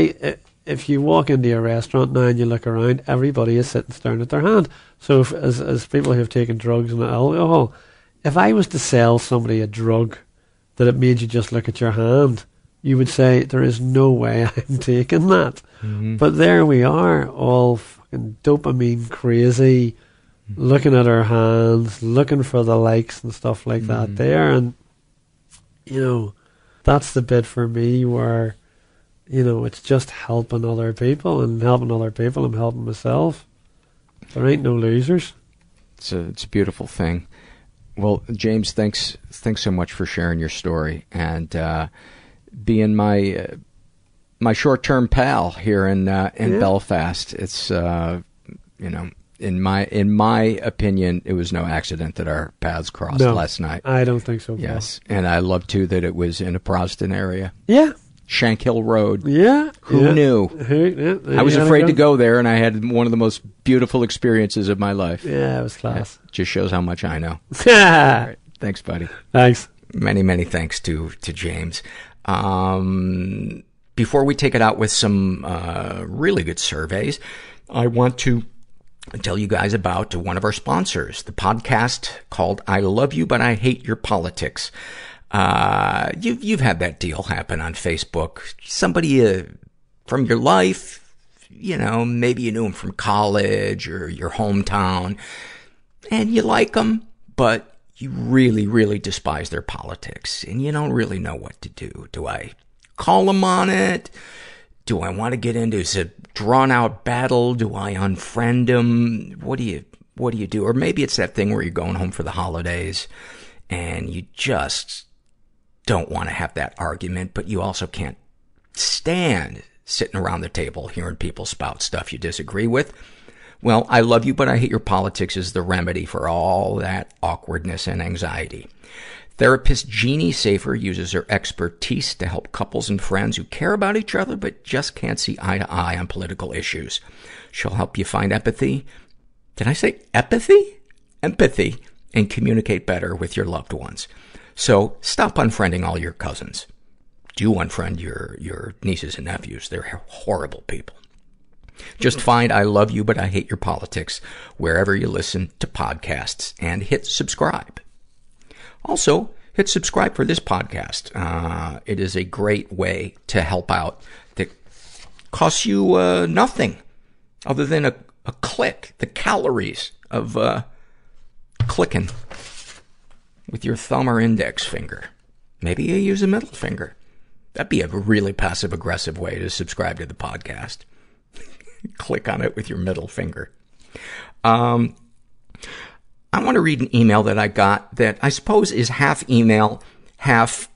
if you walk into a restaurant now and you look around, everybody is sitting staring at their hand. So as people who have taken drugs and alcohol, if I was to sell somebody a drug that it made you just look at your hand, you would say, there is no way I'm taking that. But there we are, all fucking dopamine crazy, looking at our hands, looking for the likes and stuff like that there. And, you know, that's the bit for me where, you know, it's just helping other people, and helping other people, I'm helping myself. There ain't no losers. It's a beautiful thing. Well, James, thanks so much for sharing your story and being my short-term pal here in Belfast. It's in my opinion, it was no accident that our paths crossed last night. I don't think so. Yes, and I love too that it was in a Protestant area. Yeah. Shankill Road. Yeah. Who knew? I was afraid to go there, and I had one of the most beautiful experiences of my life. Yeah, it was class. It just shows how much I know. All right. Thanks, buddy. Thanks. Many, many thanks to James. Before we take it out with some really good surveys, I want to tell you guys about one of our sponsors, the podcast called I Love You, But I Hate Your Politics. You've had that deal happen on Facebook. Somebody from your life, maybe you knew him from college or your hometown, and you like them, but you really, really despise their politics, and you don't really know what to do. Do I call them on it? Do I want to get into a drawn-out battle? Do I unfriend them? What do you do? Or maybe it's that thing where you're going home for the holidays, and you just don't want to have that argument, but you also can't stand sitting around the table hearing people spout stuff you disagree with. Well, I Love You, But I Hate Your Politics is the remedy for all that awkwardness and anxiety. Therapist Jeannie Safer uses her expertise to help couples and friends who care about each other but just can't see eye to eye on political issues. She'll help you find empathy. Did I say empathy? Empathy, and communicate better with your loved ones. So stop unfriending all your cousins. Do unfriend your nieces and nephews. They're horrible people. Just find I Love You, But I Hate Your Politics wherever you listen to podcasts and hit subscribe. Also, hit subscribe for this podcast. It is a great way to help out that costs you nothing other than a click, the calories of clicking with your thumb or index finger. Maybe you use a middle finger. That'd be a really passive-aggressive way to subscribe to the podcast. Click on it with your middle finger. I want to read an email that I got that I suppose is half email, half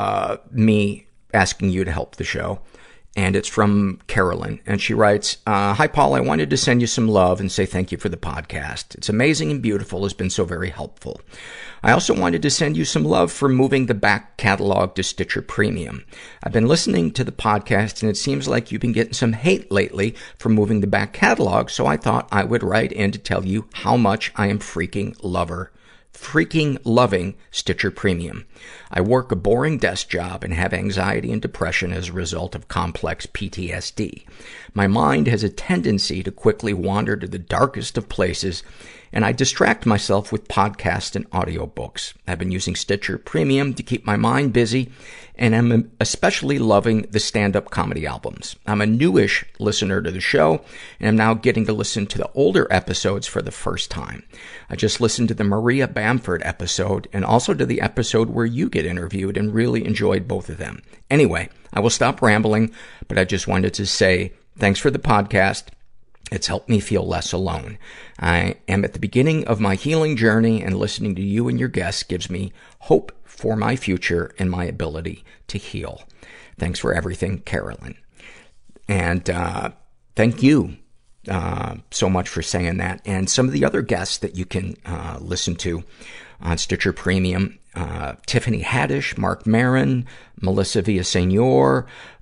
me asking you to help the show. And it's from Carolyn. And she writes, Hi, Paul. I wanted to send you some love and say thank you for the podcast. It's amazing and beautiful. It's been so very helpful. I also wanted to send you some love for moving the back catalog to Stitcher Premium. I've been listening to the podcast, and it seems like you've been getting some hate lately for moving the back catalog, so I thought I would write in to tell you how much I am freaking loving Stitcher Premium. I work a boring desk job and have anxiety and depression as a result of complex PTSD. My mind has a tendency to quickly wander to the darkest of places, and I distract myself with podcasts and audiobooks. I've been using Stitcher Premium to keep my mind busy, and I'm especially loving the stand-up comedy albums. I'm a newish listener to the show, and I'm now getting to listen to the older episodes for the first time. I just listened to the Maria Bamford episode and also to the episode where you get interviewed and really enjoyed both of them. Anyway, I will stop rambling, but I just wanted to say thanks for the podcast. It's helped me feel less alone. I am at the beginning of my healing journey, and listening to you and your guests gives me hope for my future and my ability to heal. Thanks for everything, Carolyn. And thank you so much for saying that. And some of the other guests that you can listen to on Stitcher Premium, Tiffany Haddish, Mark Maron, Melissa Villaseñor,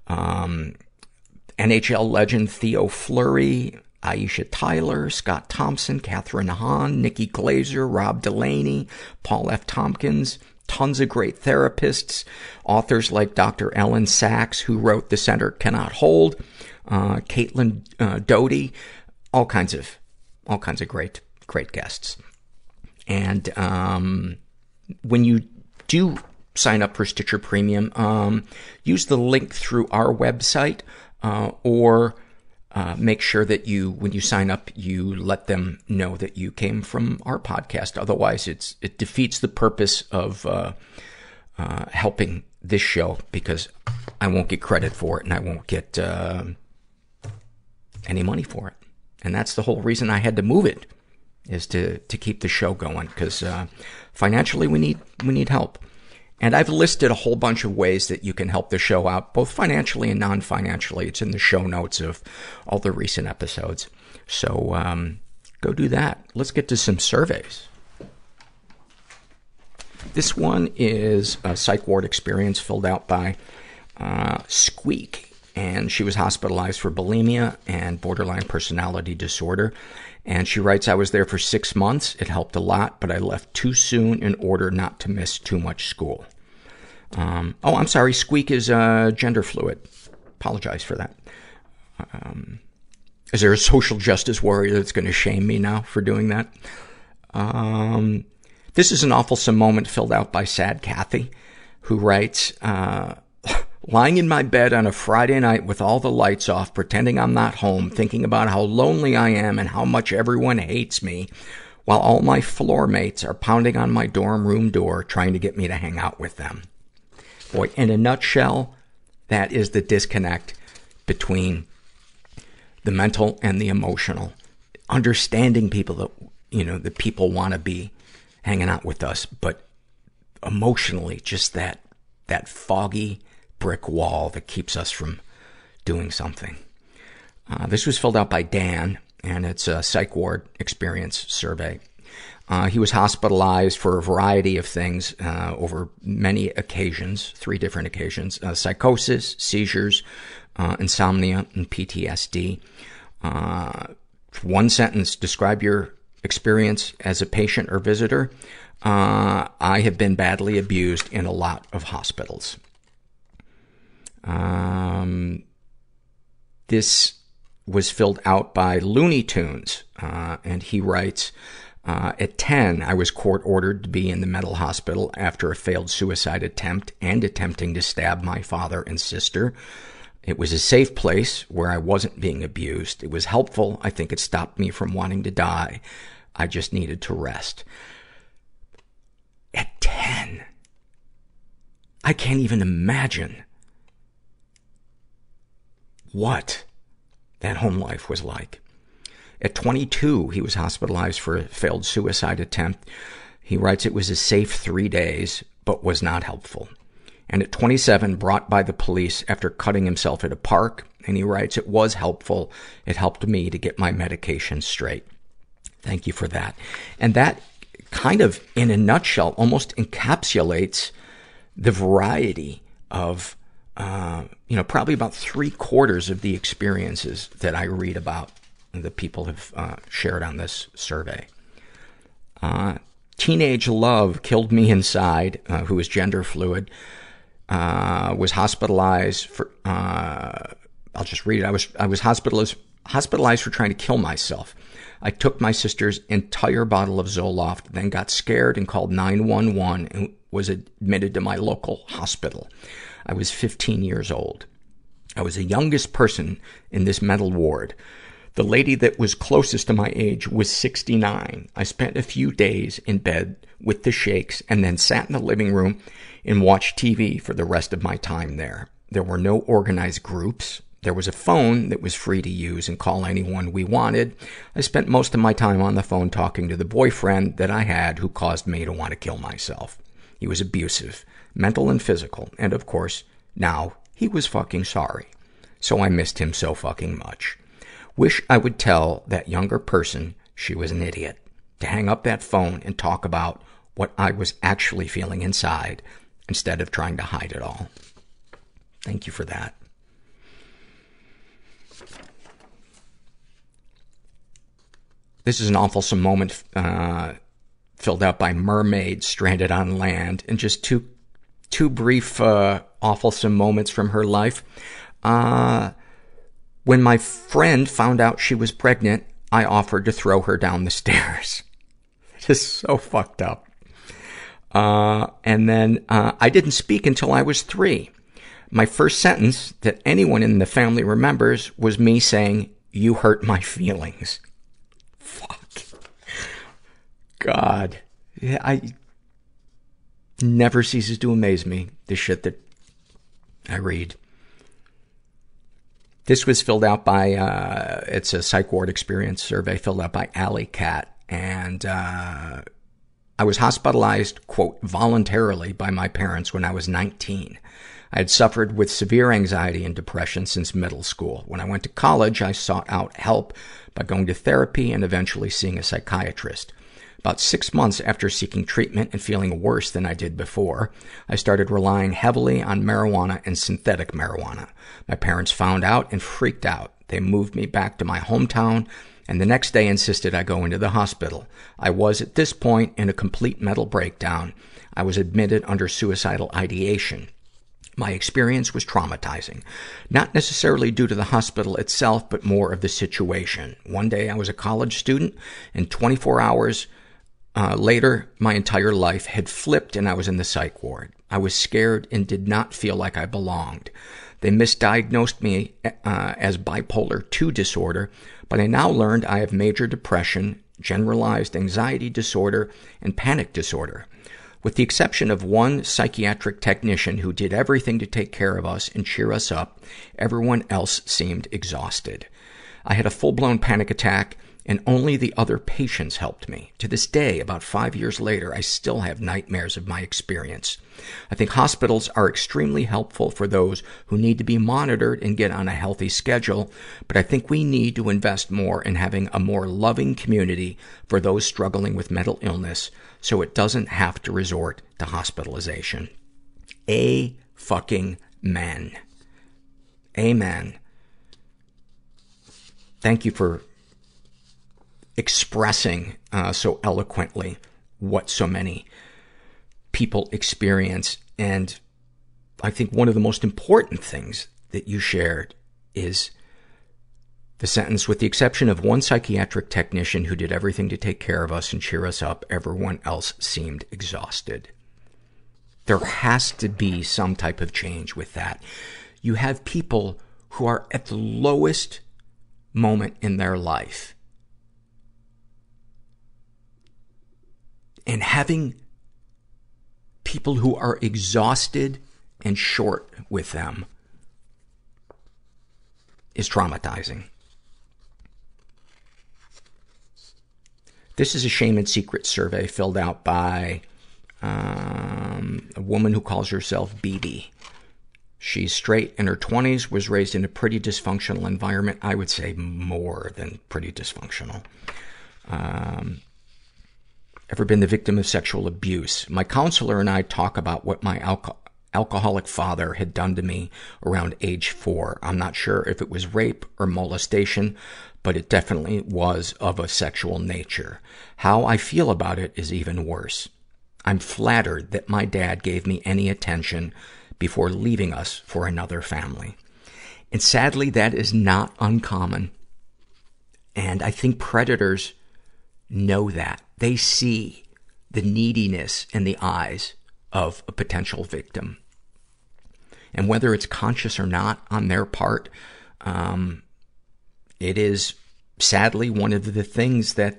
NHL legend Theo Fleury, Aisha Tyler, Scott Thompson, Catherine Hahn, Nikki Glazer, Rob Delaney, Paul F. Tompkins, tons of great therapists, authors like Dr. Ellen Sachs, who wrote The Center Cannot Hold, Caitlin Doty, all kinds of great guests. And when you do sign up for Stitcher Premium, use the link through our website, or make sure that when you sign up, you let them know that you came from our podcast. Otherwise, it defeats the purpose of helping this show, because I won't get credit for it and I won't get any money for it. And that's the whole reason I had to move it, is to keep the show going, because financially we need help. And I've listed a whole bunch of ways that you can help the show out, both financially and non-financially. It's in the show notes of all the recent episodes. So go do that. Let's get to some surveys. This one is a psych ward experience filled out by Squeak. And she was hospitalized for bulimia and borderline personality disorder. And she writes, I was there for 6 months. It helped a lot, but I left too soon in order not to miss too much school. I'm sorry. Squeak is gender fluid. Apologize for that. Is there a social justice warrior that's going to shame me now for doing that? This is an awfulsome moment filled out by Sad Kathy, who writes, lying in my bed on a Friday night with all the lights off, pretending I'm not home, thinking about how lonely I am and how much everyone hates me, while all my floor mates are pounding on my dorm room door trying to get me to hang out with them. Boy, in a nutshell, that is the disconnect between the mental and the emotional. Understanding people that, that people want to be hanging out with us, but emotionally, just that foggy brick wall that keeps us from doing something. This was filled out by Dan, and it's a psych ward experience survey. He was hospitalized for a variety of things over many occasions, 3 different occasions: psychosis, seizures, insomnia, and PTSD. One sentence: describe your experience as a patient or visitor. I have been badly abused in a lot of hospitals. This was filled out by Looney Tunes, and he writes, at 10, I was court-ordered to be in the mental hospital after a failed suicide attempt and attempting to stab my father and sister. It was a safe place where I wasn't being abused. It was helpful. I think it stopped me from wanting to die. I just needed to rest. At 10, I can't even imagine what that home life was like. At 22, he was hospitalized for a failed suicide attempt. He writes, it was a safe 3 days, but was not helpful. And at 27, brought by the police after cutting himself at a park. And he writes, it was helpful. It helped me to get my medication straight. Thank you for that. And that kind of, in a nutshell, almost encapsulates the variety of, probably about 3/4 of the experiences that I read about that people have shared on this survey. Teenage Love Killed Me Inside, who is gender fluid, was hospitalized for, I'll just read it. I was hospitalized for trying to kill myself. I took my sister's entire bottle of Zoloft, then got scared and called 911 and was admitted to my local hospital. I was 15 years old. I was the youngest person in this mental ward. The lady that was closest to my age was 69. I spent a few days in bed with the shakes and then sat in the living room and watched TV for the rest of my time there. There were no organized groups. There was a phone that was free to use and call anyone we wanted. I spent most of my time on the phone talking to the boyfriend that I had who caused me to want to kill myself. He was abusive, mental and physical, and of course, now he was fucking sorry. So I missed him so fucking much. Wish I would tell that younger person she was an idiot, to hang up that phone and talk about what I was actually feeling inside instead of trying to hide it all. Thank you for that. This is an awfulsome moment filled out by Mermaid stranded on land, and just two brief awfulsome moments from her life. When my friend found out she was pregnant, I offered to throw her down the stairs. Just so fucked up. And then I didn't speak until I was 3. My first sentence that anyone in the family remembers was me saying, "You hurt my feelings." Fuck. God. Yeah, I never ceases to amaze me, the shit that I read. This was filled out by, it's a psych ward experience survey filled out by Alley Cat. And, I was hospitalized, quote, voluntarily by my parents when I was 19. I had suffered with severe anxiety and depression since middle school. When I went to college, I sought out help by going to therapy and eventually seeing a psychiatrist. About 6 months after seeking treatment and feeling worse than I did before, I started relying heavily on marijuana and synthetic marijuana. My parents found out and freaked out. They moved me back to my hometown, and the next day insisted I go into the hospital. I was, at this point, in a complete mental breakdown. I was admitted under suicidal ideation. My experience was traumatizing. Not necessarily due to the hospital itself, but more of the situation. One day I was a college student, and 24 hours later, my entire life had flipped and I was in the psych ward. I was scared and did not feel like I belonged. They misdiagnosed me as bipolar II disorder, but I now learned I have major depression, generalized anxiety disorder, and panic disorder. With the exception of one psychiatric technician who did everything to take care of us and cheer us up, everyone else seemed exhausted. I had a full-blown panic attack, and only the other patients helped me. To this day, about 5 years later, I still have nightmares of my experience. I think hospitals are extremely helpful for those who need to be monitored and get on a healthy schedule, but I think we need to invest more in having a more loving community for those struggling with mental illness, so it doesn't have to resort to hospitalization. Fucking men. Amen. Thank you for expressing so eloquently what so many people experience. And I think one of the most important things that you shared is the sentence, with the exception of one psychiatric technician who did everything to take care of us and cheer us up, everyone else seemed exhausted. There has to be some type of change with that. You have people who are at the lowest moment in their life, and having people who are exhausted and short with them is traumatizing. This is a shame and secret survey filled out by a woman who calls herself BB. She's straight, in her 20s, was raised in a pretty dysfunctional environment. I would say more than pretty dysfunctional. Ever been the victim of sexual abuse? My counselor and I talk about what my alcoholic father had done to me around age 4. I'm not sure if it was rape or molestation, but it definitely was of a sexual nature. How I feel about it is even worse. I'm flattered that my dad gave me any attention before leaving us for another family. And sadly, that is not uncommon. And I think predators know that. They see the neediness in the eyes of a potential victim. And whether it's conscious or not on their part, it is sadly one of the things that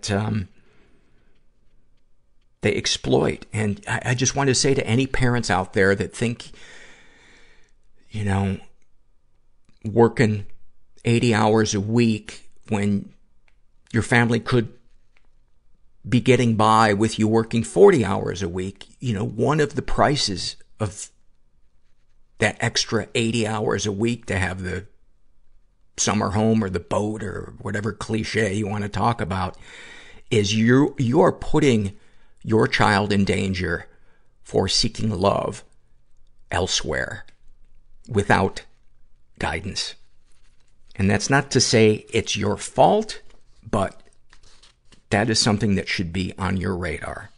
they exploit. And I just want to say to any parents out there that think, you know, working 80 hours a week when your family could be getting by with you working 40 hours a week, you know, one of the prices of that extra 80 hours a week to have the summer home or the boat or whatever cliche you want to talk about is you're putting your child in danger for seeking love elsewhere without guidance. And that's not to say it's your fault, but that is something that should be on your radar.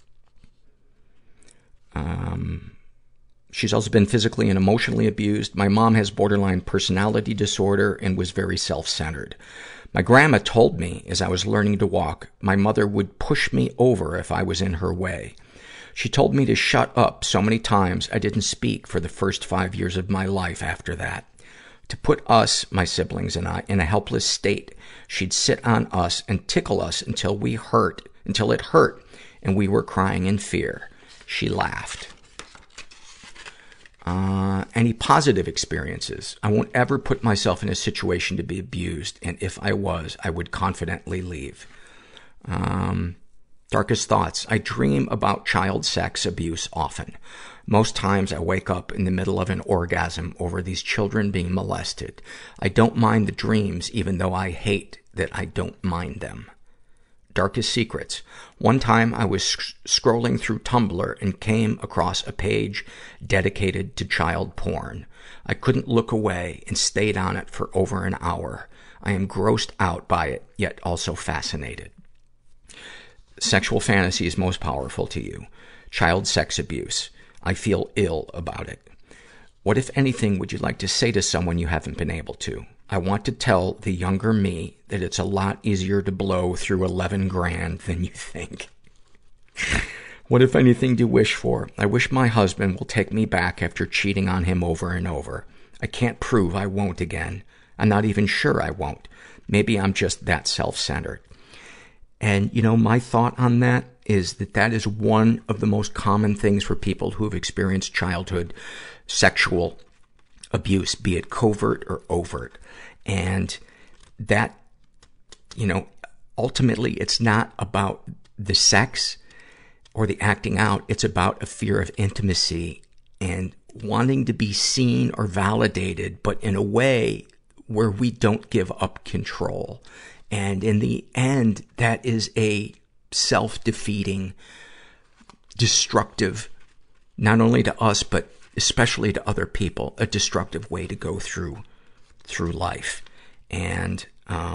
She's also been physically and emotionally abused. My mom has borderline personality disorder and was very self-centered. My grandma told me as I was learning to walk, my mother would push me over if I was in her way. She told me to shut up so many times I didn't speak for the first 5 years of my life after that. To put us, my siblings and I, in a helpless state, she'd sit on us and tickle us until it hurt, and we were crying in fear. She laughed. Any positive experiences? I won't ever put myself in a situation to be abused, and if I was, I would confidently leave. Darkest thoughts. I dream about child sex abuse often. Most times I wake up in the middle of an orgasm over these children being molested. I don't mind the dreams, even though I hate that I don't mind them. Darkest secrets. One time I was scrolling through Tumblr and came across a page dedicated to child porn. I couldn't look away and stayed on it for over an hour. I am grossed out by it, yet also fascinated. Sexual fantasies most powerful to you. Child sex abuse. I feel ill about it. What, if anything, would you like to say to someone you haven't been able to? I want to tell the younger me that it's a lot easier to blow through 11 grand than you think. What, if anything, do you wish for? I wish my husband will take me back after cheating on him over and over. I can't prove I won't again. I'm not even sure I won't. Maybe I'm just that self-centered. And, my thought on that is that is one of the most common things for people who have experienced childhood sexual abuse, be it covert or overt. And that, ultimately it's not about the sex or the acting out. It's about a fear of intimacy and wanting to be seen or validated, but in a way where we don't give up control. And in the end, that is a self-defeating, destructive, not only to us, but especially to other people, a destructive way to go through life. And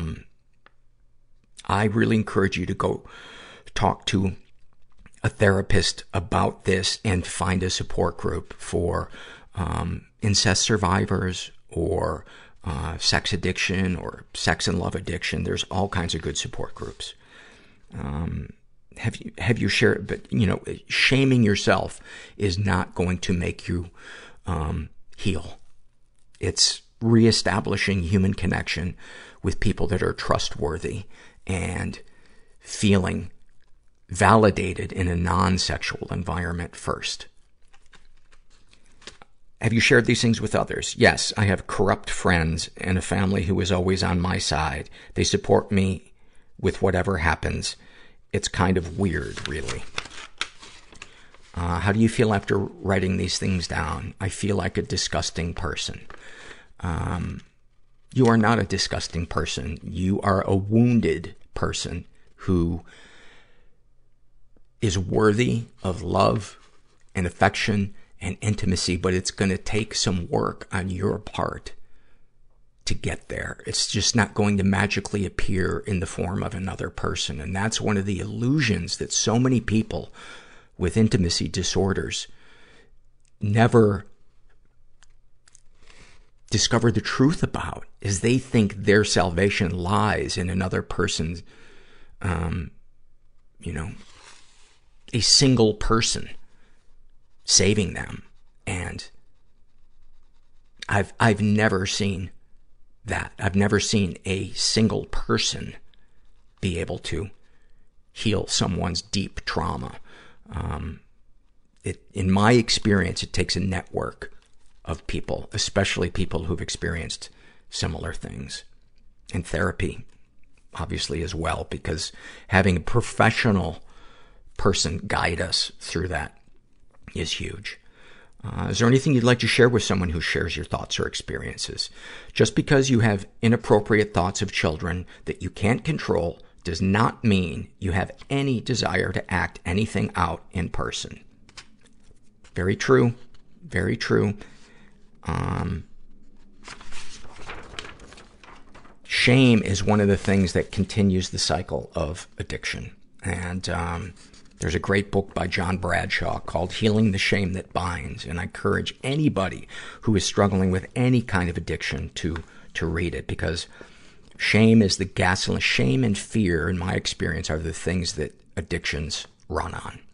I really encourage you to go talk to a therapist about this and find a support group for incest survivors or sex addiction or sex and love addiction. There's all kinds of good support groups. Have you shared, but shaming yourself is not going to make you heal. It's reestablishing human connection with people that are trustworthy and feeling validated in a non-sexual environment first. Have you shared these things with others? Yes, I have corrupt friends and a family who is always on my side. They support me with whatever happens. It's kind of weird, really. How do you feel after writing these things down? I feel like a disgusting person. You are not a disgusting person. You are a wounded person who is worthy of love and affection and intimacy, but it's going to take some work on your part to get there. It's just not going to magically appear in the form of another person. And that's one of the illusions that so many people with intimacy disorders never discover the truth about, is they think their salvation lies in another person's, a single person saving them. And I've never seen that. I've never seen a single person be able to heal someone's deep trauma. In my experience, it takes a network of people, especially people who've experienced similar things. And therapy, obviously, as well, because having a professional person guide us through that is huge. Is there anything you'd like to share with someone who shares your thoughts or experiences? Just because you have inappropriate thoughts of children that you can't control does not mean you have any desire to act anything out in person. Very true. Very true. Shame is one of the things that continues the cycle of addiction. And there's a great book by John Bradshaw called Healing the Shame That Binds. And I encourage anybody who is struggling with any kind of addiction to read it, because shame is the gasoline. Shame and fear, in my experience, are the things that addictions run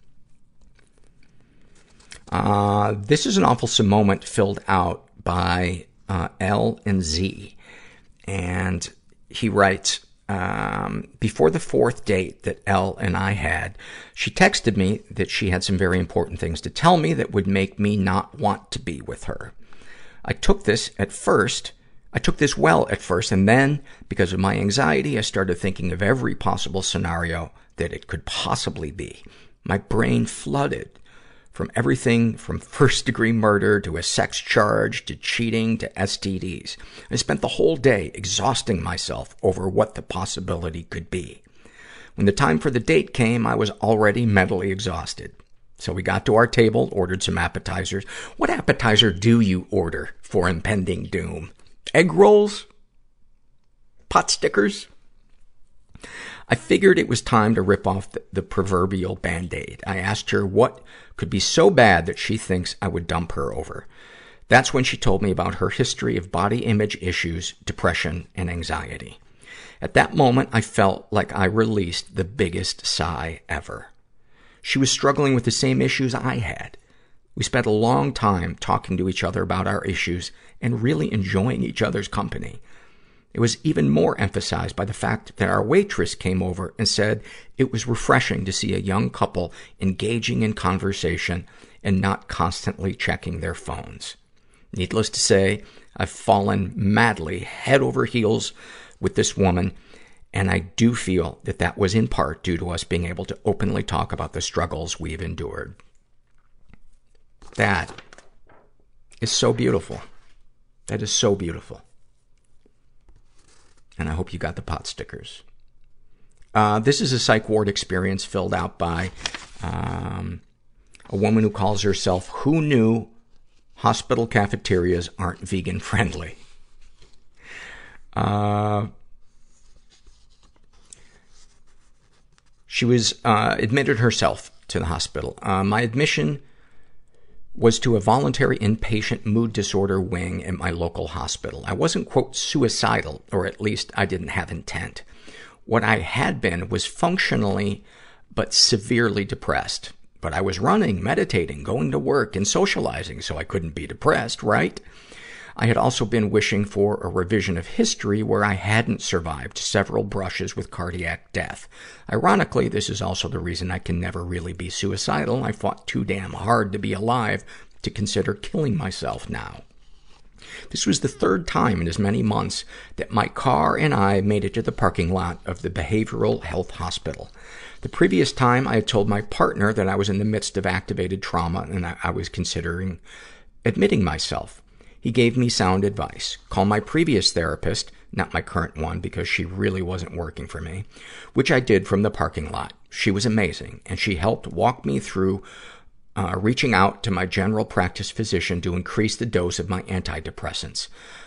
on. This is an awfulsome moment filled out by L and Z. And he writes, before the fourth date that Elle and I had, she texted me that she had some very important things to tell me that would make me not want to be with her. I took this well at first, and then, because of my anxiety, I started thinking of every possible scenario that it could possibly be. My brain flooded from everything from first-degree murder to a sex charge to cheating to STDs. I spent the whole day exhausting myself over what the possibility could be. When the time for the date came, I was already mentally exhausted. So we got to our table, ordered some appetizers. What appetizer do you order for impending doom? Egg rolls? Pot stickers? I figured it was time to rip off the proverbial Band-Aid. I asked her what could be so bad that she thinks I would dump her over. That's when she told me about her history of body image issues, depression, and anxiety. At that moment, I felt like I released the biggest sigh ever. She was struggling with the same issues I had. We spent a long time talking to each other about our issues and really enjoying each other's company. It was even more emphasized by the fact that our waitress came over and said it was refreshing to see a young couple engaging in conversation and not constantly checking their phones. Needless to say, I've fallen madly head over heels with this woman, and I do feel that that was in part due to us being able to openly talk about the struggles we've endured. That is so beautiful. That is so beautiful. And I hope you got the pot stickers. This is a psych ward experience filled out by a woman who calls herself Who Knew Hospital Cafeterias Aren't Vegan Friendly. She was admitted herself to the hospital. My admission was to a voluntary inpatient mood disorder wing at my local hospital. I wasn't, quote, suicidal, or at least I didn't have intent. What I had been was functionally but severely depressed. But I was running, meditating, going to work, and socializing, so I couldn't be depressed, right? I had also been wishing for a revision of history where I hadn't survived several brushes with cardiac death. Ironically, this is also the reason I can never really be suicidal. I fought too damn hard to be alive to consider killing myself now. This was the third time in as many months that my car and I made it to the parking lot of the behavioral health hospital. The previous time, I had told my partner that I was in the midst of activated trauma and I was considering admitting myself. He gave me sound advice. Call my previous therapist, not my current one because she really wasn't working for me, which I did from the parking lot. She was amazing, and she helped walk me through reaching out to my general practice physician to increase the dose of my antidepressants.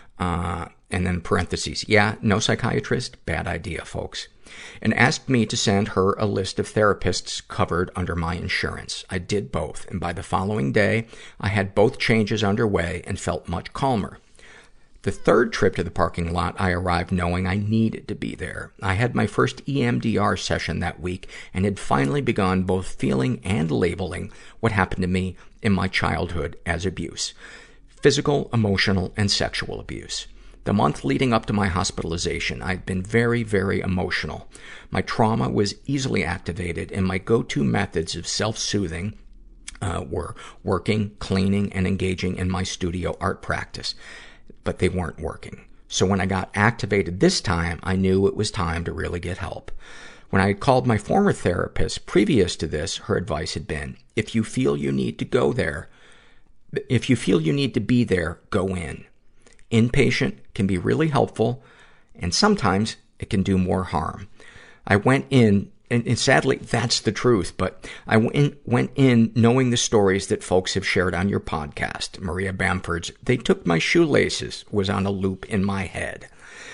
And then parentheses, yeah, no psychiatrist, bad idea, folks. And asked me to send her a list of therapists covered under my insurance. I did both, and by the following day, I had both changes underway and felt much calmer. The third trip to the parking lot, I arrived knowing I needed to be there. I had my first EMDR session that week and had finally begun both feeling and labeling what happened to me in my childhood as abuse. Physical, emotional, and sexual abuse. The month leading up to my hospitalization, I'd been very, very emotional. My trauma was easily activated, and my go-to methods of self-soothing were working, cleaning, and engaging in my studio art practice. But they weren't working. So when I got activated this time, I knew it was time to really get help. When I had called my former therapist previous to this, her advice had been, if you feel you need to go there, if you feel you need to be there, go in. Inpatient can be really helpful, and sometimes it can do more harm. I went in, and sadly, that's the truth, but I went in knowing the stories that folks have shared on your podcast. Maria Bamford's, they took my shoelaces, was on a loop in my head.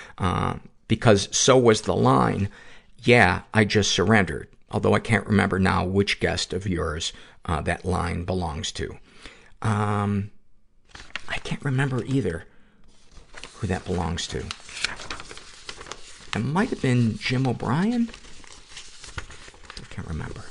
Because so was the line, yeah, I just surrendered. Although I can't remember now which guest of yours that line belongs to. I can't remember either who that belongs to. It might have been Jim O'Brien. I can't remember.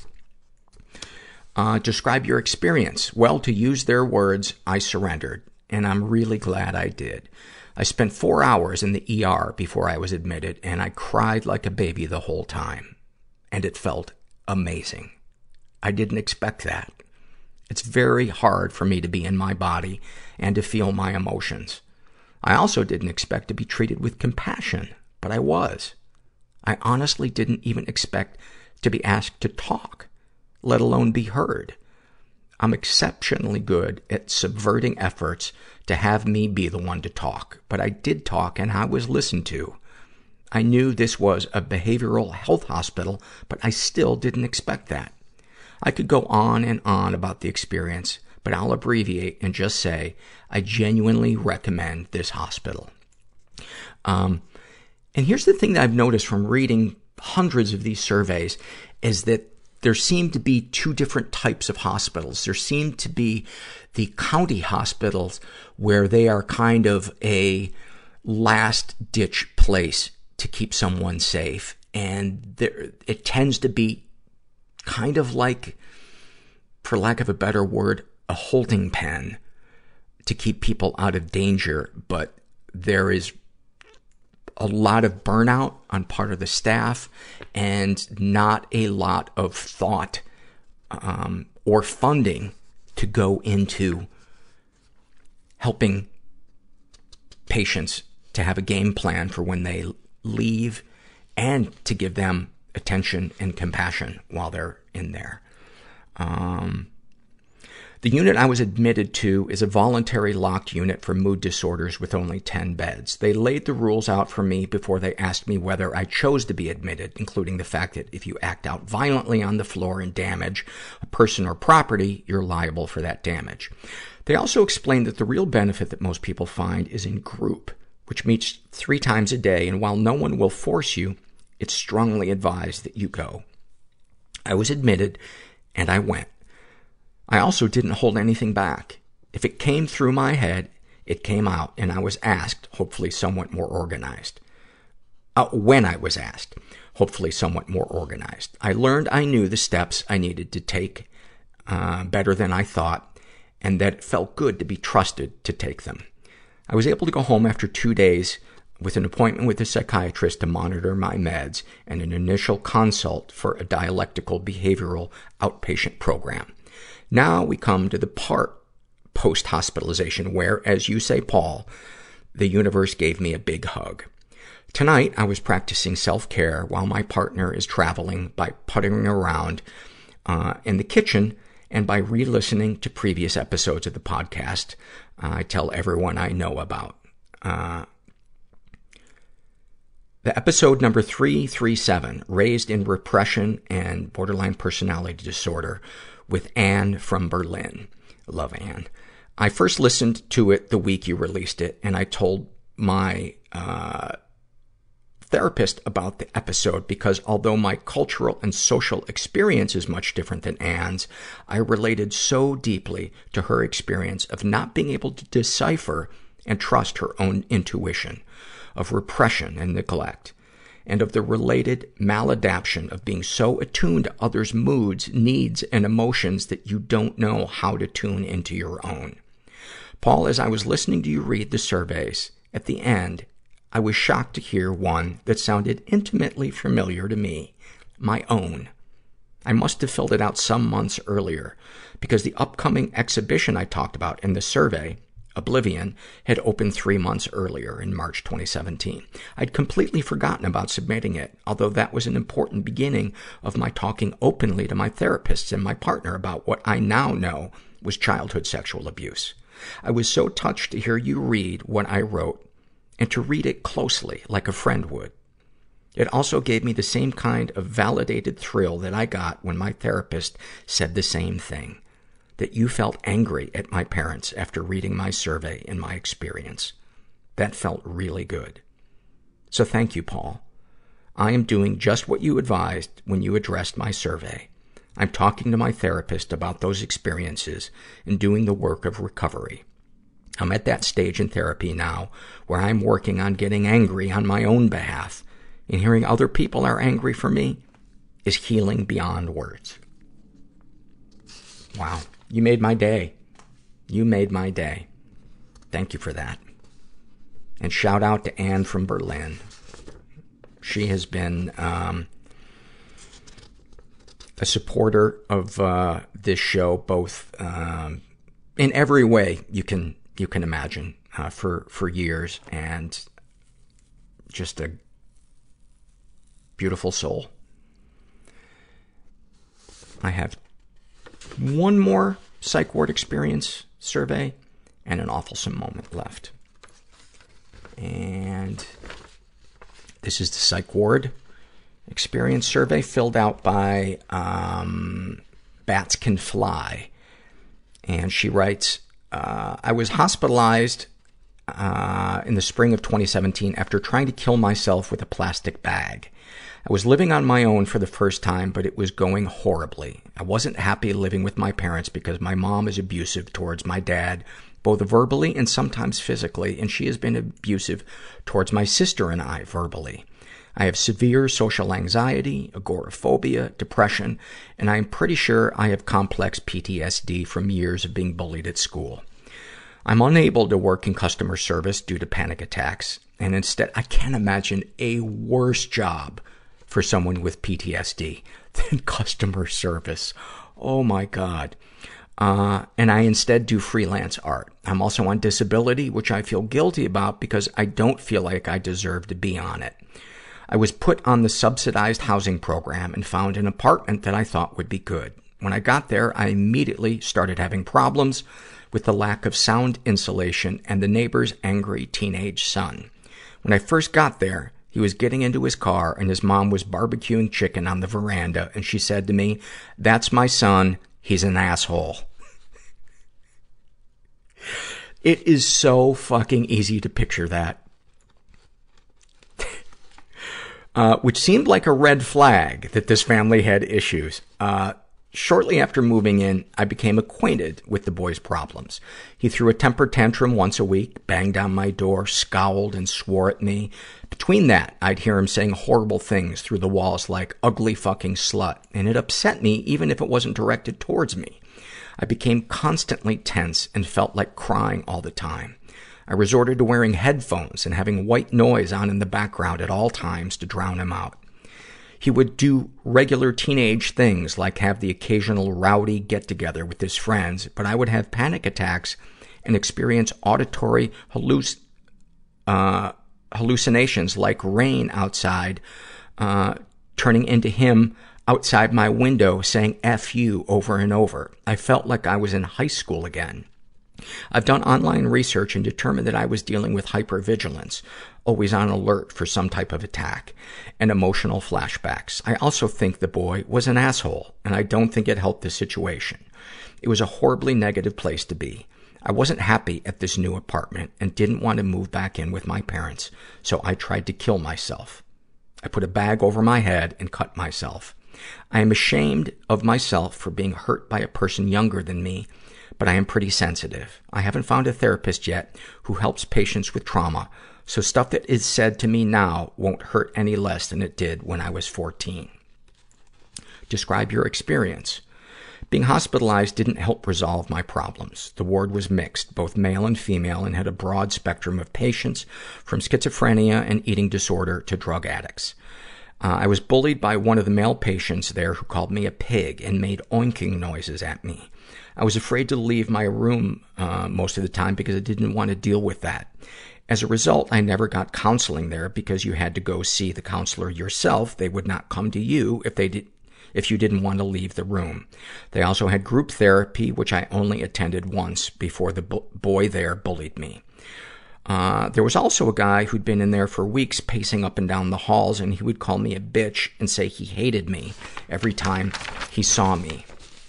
Describe your experience. Well, to use their words, I surrendered, and I'm really glad I did. I spent 4 hours in the ER before I was admitted, and I cried like a baby the whole time. And it felt amazing. I didn't expect that. It's very hard for me to be in my body and to feel my emotions. I also didn't expect to be treated with compassion, but I was. I honestly didn't even expect to be asked to talk, let alone be heard. I'm exceptionally good at subverting efforts to have me be the one to talk, but I did talk and I was listened to. I knew this was a behavioral health hospital, but I still didn't expect that. I could go on and on about the experience, but I'll abbreviate and just say I genuinely recommend this hospital. And here's the thing that I've noticed from reading hundreds of these surveys is that there seem to be two different types of hospitals. There seem to be the county hospitals where they are kind of a last-ditch place to keep someone safe. And it tends to be kind of like, for lack of a better word, a holding pen to keep people out of danger. But there is a lot of burnout on part of the staff and not a lot of thought or funding to go into helping patients to have a game plan for when they leave and to give them attention and compassion while they're in there. The unit I was admitted to is a voluntary locked unit for mood disorders with only 10 beds. They laid the rules out for me before they asked me whether I chose to be admitted, including the fact that if you act out violently on the floor and damage a person or property, you're liable for that damage. They also explained that the real benefit that most people find is in group, which meets 3 times a day, and while no one will force you, it's strongly advised that you go. I was admitted, and I went. I also didn't hold anything back. If it came through my head, it came out, and I was asked, hopefully somewhat more organized. When I was asked, hopefully somewhat more organized. I learned I knew the steps I needed to take better than I thought, and that it felt good to be trusted to take them. I was able to go home after 2 days with an appointment with a psychiatrist to monitor my meds and an initial consult for a dialectical behavioral outpatient program. Now we come to the part post-hospitalization where, as you say, Paul, the universe gave me a big hug. Tonight, I was practicing self-care while my partner is traveling by puttering around in the kitchen and by re-listening to previous episodes of the podcast I tell everyone I know about. The episode number 337, Raised in Repression and Borderline Personality Disorder, with Anne from Berlin. Love Anne. I first listened to it the week you released it, and I told my therapist about the episode because although my cultural and social experience is much different than Anne's, I related so deeply to her experience of not being able to decipher and trust her own intuition, of repression and neglect, and of the related maladaption of being so attuned to others' moods, needs, and emotions that you don't know how to tune into your own. Paul, as I was listening to you read the surveys, at the end, I was shocked to hear one that sounded intimately familiar to me, my own. I must have filled it out some months earlier, because the upcoming exhibition I talked about in the survey, Oblivion, had opened 3 months earlier in March 2017. I'd completely forgotten about submitting it, although that was an important beginning of my talking openly to my therapists and my partner about what I now know was childhood sexual abuse. I was so touched to hear you read what I wrote and to read it closely like a friend would. It also gave me the same kind of validated thrill that I got when my therapist said the same thing. That you felt angry at my parents after reading my survey and my experience. That felt really good. So thank you, Paul. I am doing just what you advised when you addressed my survey. I'm talking to my therapist about those experiences and doing the work of recovery. I'm at that stage in therapy now where I'm working on getting angry on my own behalf, and hearing other people are angry for me is healing beyond words. Wow. You made my day. You made my day. Thank you for that. And shout out to Anne from Berlin. She has been a supporter of this show, both in every way you can imagine, for years, and just a beautiful soul. I have one more psych ward experience survey and an awfulsome moment left. And this is the psych ward experience survey filled out by Bats Can Fly. And she writes, I was hospitalized in the spring of 2017 after trying to kill myself with a plastic bag. I was living on my own for the first time, but it was going horribly. I wasn't happy living with my parents because my mom is abusive towards my dad, both verbally and sometimes physically, and she has been abusive towards my sister and I verbally. I have severe social anxiety, agoraphobia, depression, and I am pretty sure I have complex PTSD from years of being bullied at school. I'm unable to work in customer service due to panic attacks, and instead I can't imagine a worse job for someone with PTSD than customer service. Oh my God. And I instead do freelance art. I'm also on disability, which I feel guilty about because I don't feel like I deserve to be on it. I was put on the subsidized housing program and found an apartment that I thought would be good. When I got there, I immediately started having problems with the lack of sound insulation and the neighbor's angry teenage son. When I first got there, he was getting into his car and his mom was barbecuing chicken on the veranda, and she said to me, "That's my son. He's an asshole." It is so fucking easy to picture that. Which seemed like a red flag that this family had issues. Shortly after moving in, I became acquainted with the boy's problems. He threw a temper tantrum once a week, banged on my door, scowled, and swore at me. Between that, I'd hear him saying horrible things through the walls like, "ugly fucking slut," and it upset me even if it wasn't directed towards me. I became constantly tense and felt like crying all the time. I resorted to wearing headphones and having white noise on in the background at all times to drown him out. He would do regular teenage things like have the occasional rowdy get-together with his friends, but I would have panic attacks and experience auditory hallucinations like rain outside, turning into him outside my window saying F you over and over. I felt like I was in high school again. I've done online research and determined that I was dealing with hypervigilance, always on alert for some type of attack, and emotional flashbacks. I also think the boy was an asshole, and I don't think it helped the situation. It was a horribly negative place to be. I wasn't happy at this new apartment and didn't want to move back in with my parents, so I tried to kill myself. I put a bag over my head and cut myself. I am ashamed of myself for being hurt by a person younger than me, but I am pretty sensitive. I haven't found a therapist yet who helps patients with trauma, so stuff that is said to me now won't hurt any less than it did when I was 14. Describe your experience. Being hospitalized didn't help resolve my problems. The ward was mixed, both male and female, and had a broad spectrum of patients, from schizophrenia and eating disorder to drug addicts. I was bullied by one of the male patients there who called me a pig and made oinking noises at me. I was afraid to leave my room most of the time because I didn't want to deal with that. As a result, I never got counseling there because you had to go see the counselor yourself. They would not come to you if you didn't want to leave the room. They also had group therapy, which I only attended once before the boy there bullied me. There was also a guy who'd been in there for weeks pacing up and down the halls, and he would call me a bitch and say he hated me every time he saw me.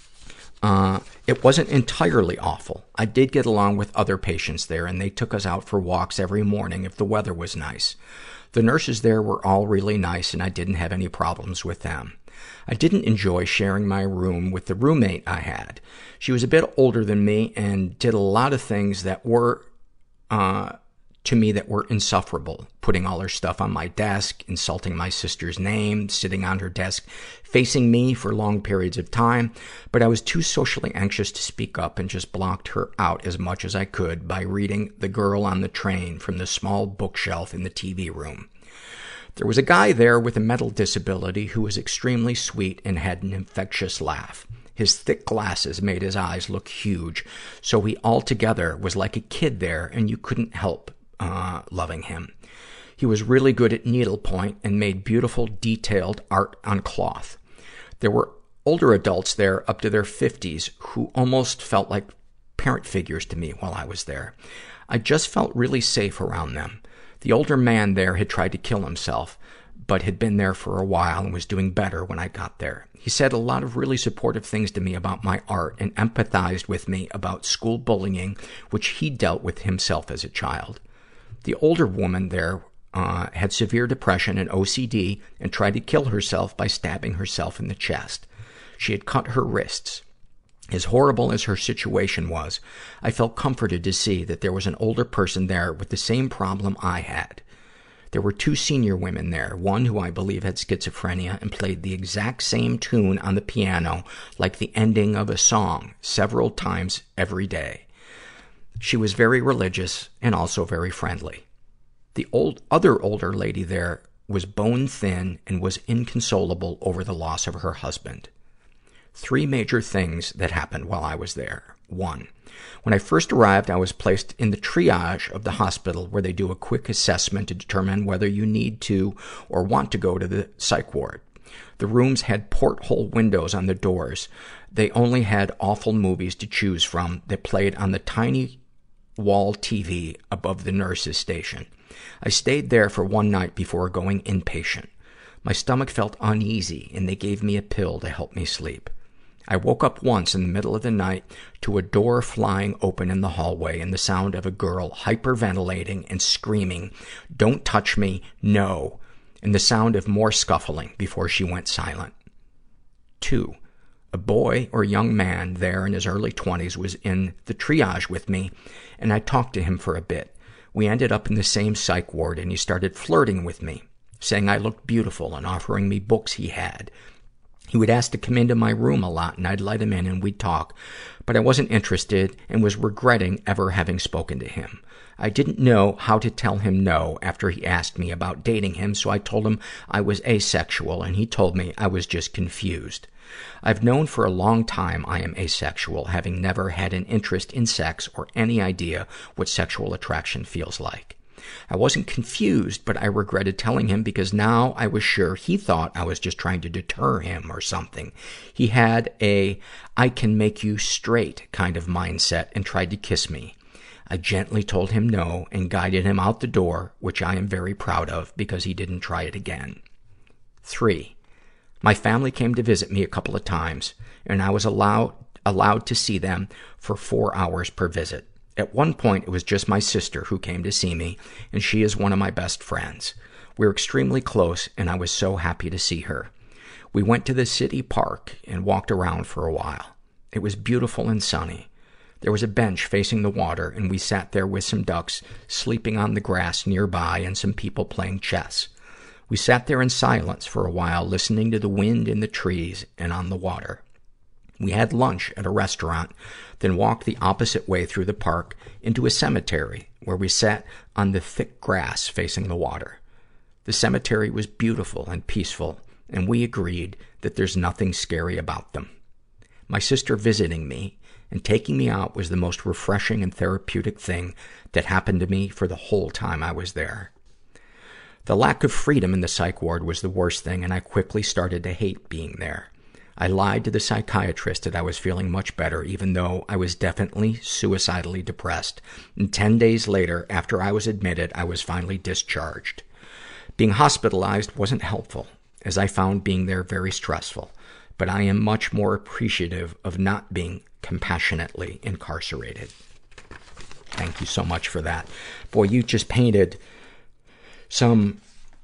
It wasn't entirely awful. I did get along with other patients there, and they took us out for walks every morning if the weather was nice. The nurses there were all really nice, and I didn't have any problems with them. I didn't enjoy sharing my room with the roommate I had. She was a bit older than me and did a lot of things that were to me that were insufferable, putting all her stuff on my desk, insulting my sister's name, sitting on her desk, facing me for long periods of time. But I was too socially anxious to speak up and just blocked her out as much as I could by reading The Girl on the Train from the small bookshelf in the TV room. There was a guy there with a mental disability who was extremely sweet and had an infectious laugh. His thick glasses made his eyes look huge, so he altogether was like a kid there, and you couldn't help loving him. He was really good at needlepoint and made beautiful, detailed art on cloth. There were older adults there up to their 50s who almost felt like parent figures to me while I was there. I just felt really safe around them. The older man there had tried to kill himself, but had been there for a while and was doing better when I got there. He said a lot of really supportive things to me about my art and empathized with me about school bullying, which he dealt with himself as a child. The older woman there had severe depression and OCD and tried to kill herself by stabbing herself in the chest. She had cut her wrists. As horrible as her situation was, I felt comforted to see that there was an older person there with the same problem I had. There were 2 senior women there, one who I believe had schizophrenia and played the exact same tune on the piano like the ending of a song several times every day. She was very religious and also very friendly. The other older lady there was bone thin and was inconsolable over the loss of her husband. 3 major things that happened while I was there. 1. When I first arrived, I was placed in the triage of the hospital where they do a quick assessment to determine whether you need to or want to go to the psych ward. The rooms had porthole windows on the doors. They only had awful movies to choose from that played on the tiny wall TV above the nurse's station. I stayed there for 1 night before going inpatient. My stomach felt uneasy, and they gave me a pill to help me sleep. I woke up once in the middle of the night to a door flying open in the hallway and the sound of a girl hyperventilating and screaming, "Don't touch me, no," and the sound of more scuffling before she went silent. 2. A boy or young man there in his early 20s was in the triage with me, and I talked to him for a bit. We ended up in the same psych ward, and he started flirting with me, saying I looked beautiful and offering me books he had. He would ask to come into my room a lot, and I'd let him in and we'd talk, but I wasn't interested and was regretting ever having spoken to him. I didn't know how to tell him no after he asked me about dating him, so I told him I was asexual, and he told me I was just confused. I've known for a long time I am asexual, having never had an interest in sex or any idea what sexual attraction feels like. I wasn't confused, but I regretted telling him because now I was sure he thought I was just trying to deter him or something. He had a "I can make you straight" kind of mindset and tried to kiss me. I gently told him no and guided him out the door, which I am very proud of because he didn't try it again. 3. My family came to visit me a couple of times, and I was allowed to see them for 4 hours per visit. At one point, it was just my sister who came to see me, and she is one of my best friends. We're extremely close, and I was so happy to see her. We went to the city park and walked around for a while. It was beautiful and sunny. There was a bench facing the water, and we sat there with some ducks sleeping on the grass nearby and some people playing chess. We sat there in silence for a while, listening to the wind in the trees and on the water. We had lunch at a restaurant, then walked the opposite way through the park into a cemetery where we sat on the thick grass facing the water. The cemetery was beautiful and peaceful, and we agreed that there's nothing scary about them. My sister visiting me and taking me out was the most refreshing and therapeutic thing that happened to me for the whole time I was there. The lack of freedom in the psych ward was the worst thing, and I quickly started to hate being there. I lied to the psychiatrist that I was feeling much better, even though I was definitely suicidally depressed. And 10 days later, after I was admitted, I was finally discharged. Being hospitalized wasn't helpful, as I found being there very stressful. But I am much more appreciative of not being compassionately incarcerated. Thank you so much for that. Boy, you just painted some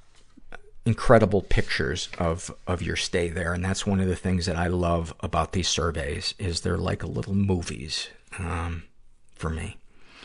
incredible pictures of your stay there. And that's one of the things that I love about these surveys is they're like little movies, for me.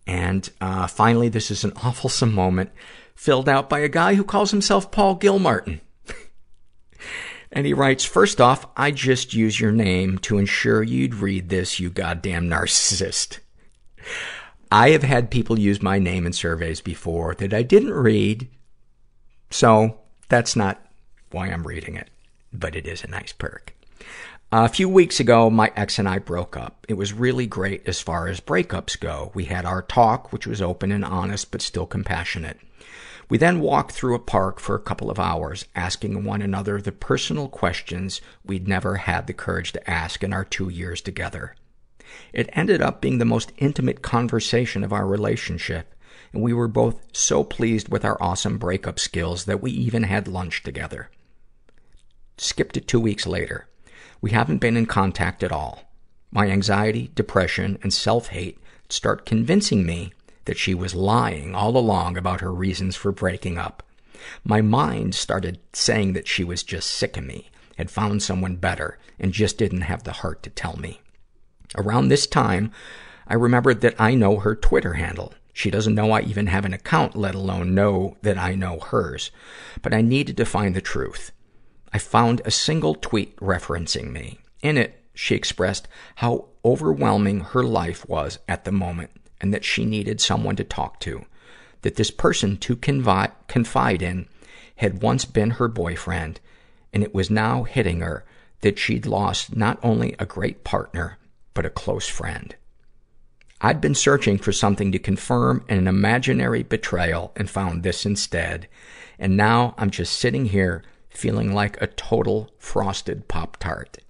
And finally, this is an awfulsome moment filled out by a guy who calls himself Paul Gilmartin. And he writes, first off, I just use your name to ensure you'd read this, you goddamn narcissist. I have had people use my name in surveys before that I didn't read, so that's not why I'm reading it, but it is a nice perk. A few weeks ago, my ex and I broke up. It was really great as far as breakups go. We had our talk, which was open and honest, but still compassionate. We then walked through a park for a couple of hours, asking one another the personal questions we'd never had the courage to ask in our 2 years together. It ended up being the most intimate conversation of our relationship, and we were both so pleased with our awesome breakup skills that we even had lunch together. Skip to 2 weeks later. We haven't been in contact at all. My anxiety, depression, and self-hate start convincing me that she was lying all along about her reasons for breaking up. My mind started saying that she was just sick of me, had found someone better, and just didn't have the heart to tell me. Around this time, I remembered that I know her Twitter handle. She doesn't know I even have an account, let alone know that I know hers. But I needed to find the truth. I found a single tweet referencing me. In it, she expressed how overwhelming her life was at the moment, and that she needed someone to talk to. That this person to confide in had once been her boyfriend, and it was now hitting her that she'd lost not only a great partner, but a close friend. I'd been searching for something to confirm an imaginary betrayal and found this instead. And now I'm just sitting here feeling like a total frosted Pop-Tart.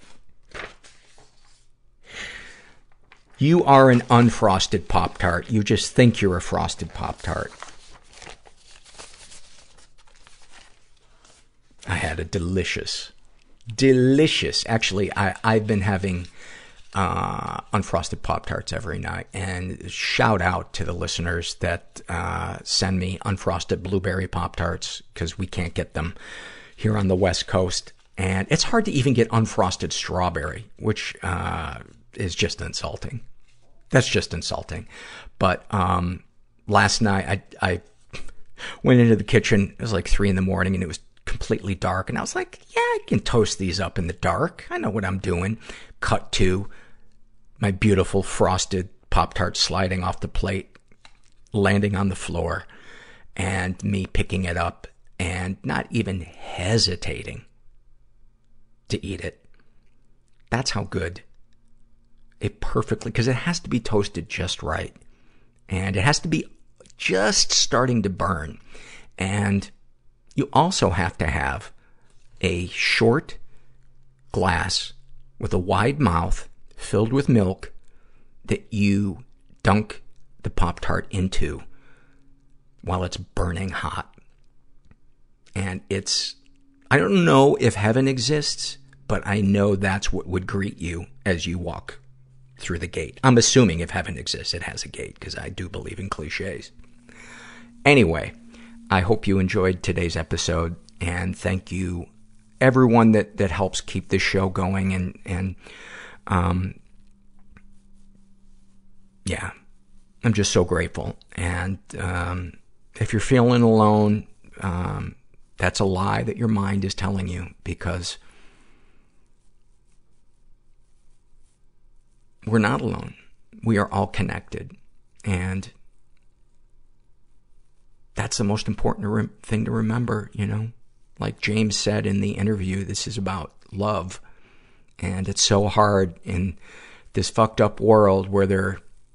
You are an unfrosted Pop-Tart. You just think you're a frosted Pop-Tart. I had a delicious, actually, I've been having unfrosted Pop-Tarts every night. And shout out to the listeners that send me unfrosted blueberry Pop-Tarts, because we can't get them here on the West Coast. And it's hard to even get unfrosted strawberry, which is just insulting. That's just insulting. But last night I went into the kitchen. It was like 3 a.m, and it was completely dark. And I was like, yeah, I can toast these up in the dark. I know what I'm doing. Cut to my beautiful frosted Pop-Tart sliding off the plate, landing on the floor, and me picking it up and not even hesitating to eat it. That's how good it perfectly, because it has to be toasted just right. And it has to be just starting to burn. And you also have to have a short glass with a wide mouth filled with milk that you dunk the Pop-Tart into while it's burning hot. And I don't know if heaven exists, but I know that's what would greet you as you walk through the gate. I'm assuming if heaven exists, it has a gate, because I do believe in cliches. Anyway, I hope you enjoyed today's episode, and thank you everyone that helps keep this show going. And yeah, I'm just so grateful. And if you're feeling alone, that's a lie that your mind is telling you, because we're not alone. We are all connected. And that's the most important thing to remember, you know? Like James said in the interview, this is about love. And it's so hard in this fucked up world where there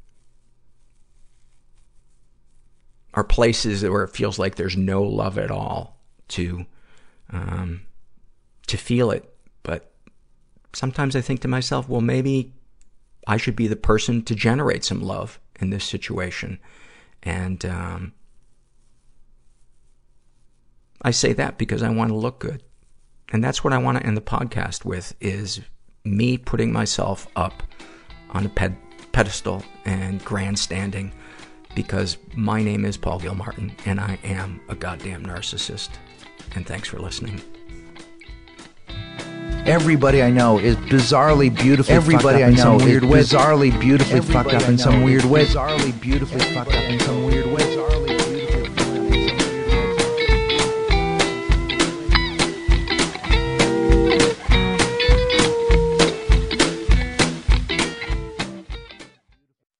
are places where it feels like there's no love at all to feel it. But sometimes I think to myself, well, maybe I should be the person to generate some love in this situation. And I say that because I want to look good. And that's what I want to end the podcast with, is me putting myself up on a pedestal and grandstanding, because my name is Paul Gilmartin, and I am a goddamn narcissist. And thanks for listening. Everybody I know is bizarrely beautifully Everybody fucked up I know in some weird way. bizarrely beautifully fucked up in some weird way. Bizarrely beautifully fucked up in some weird way.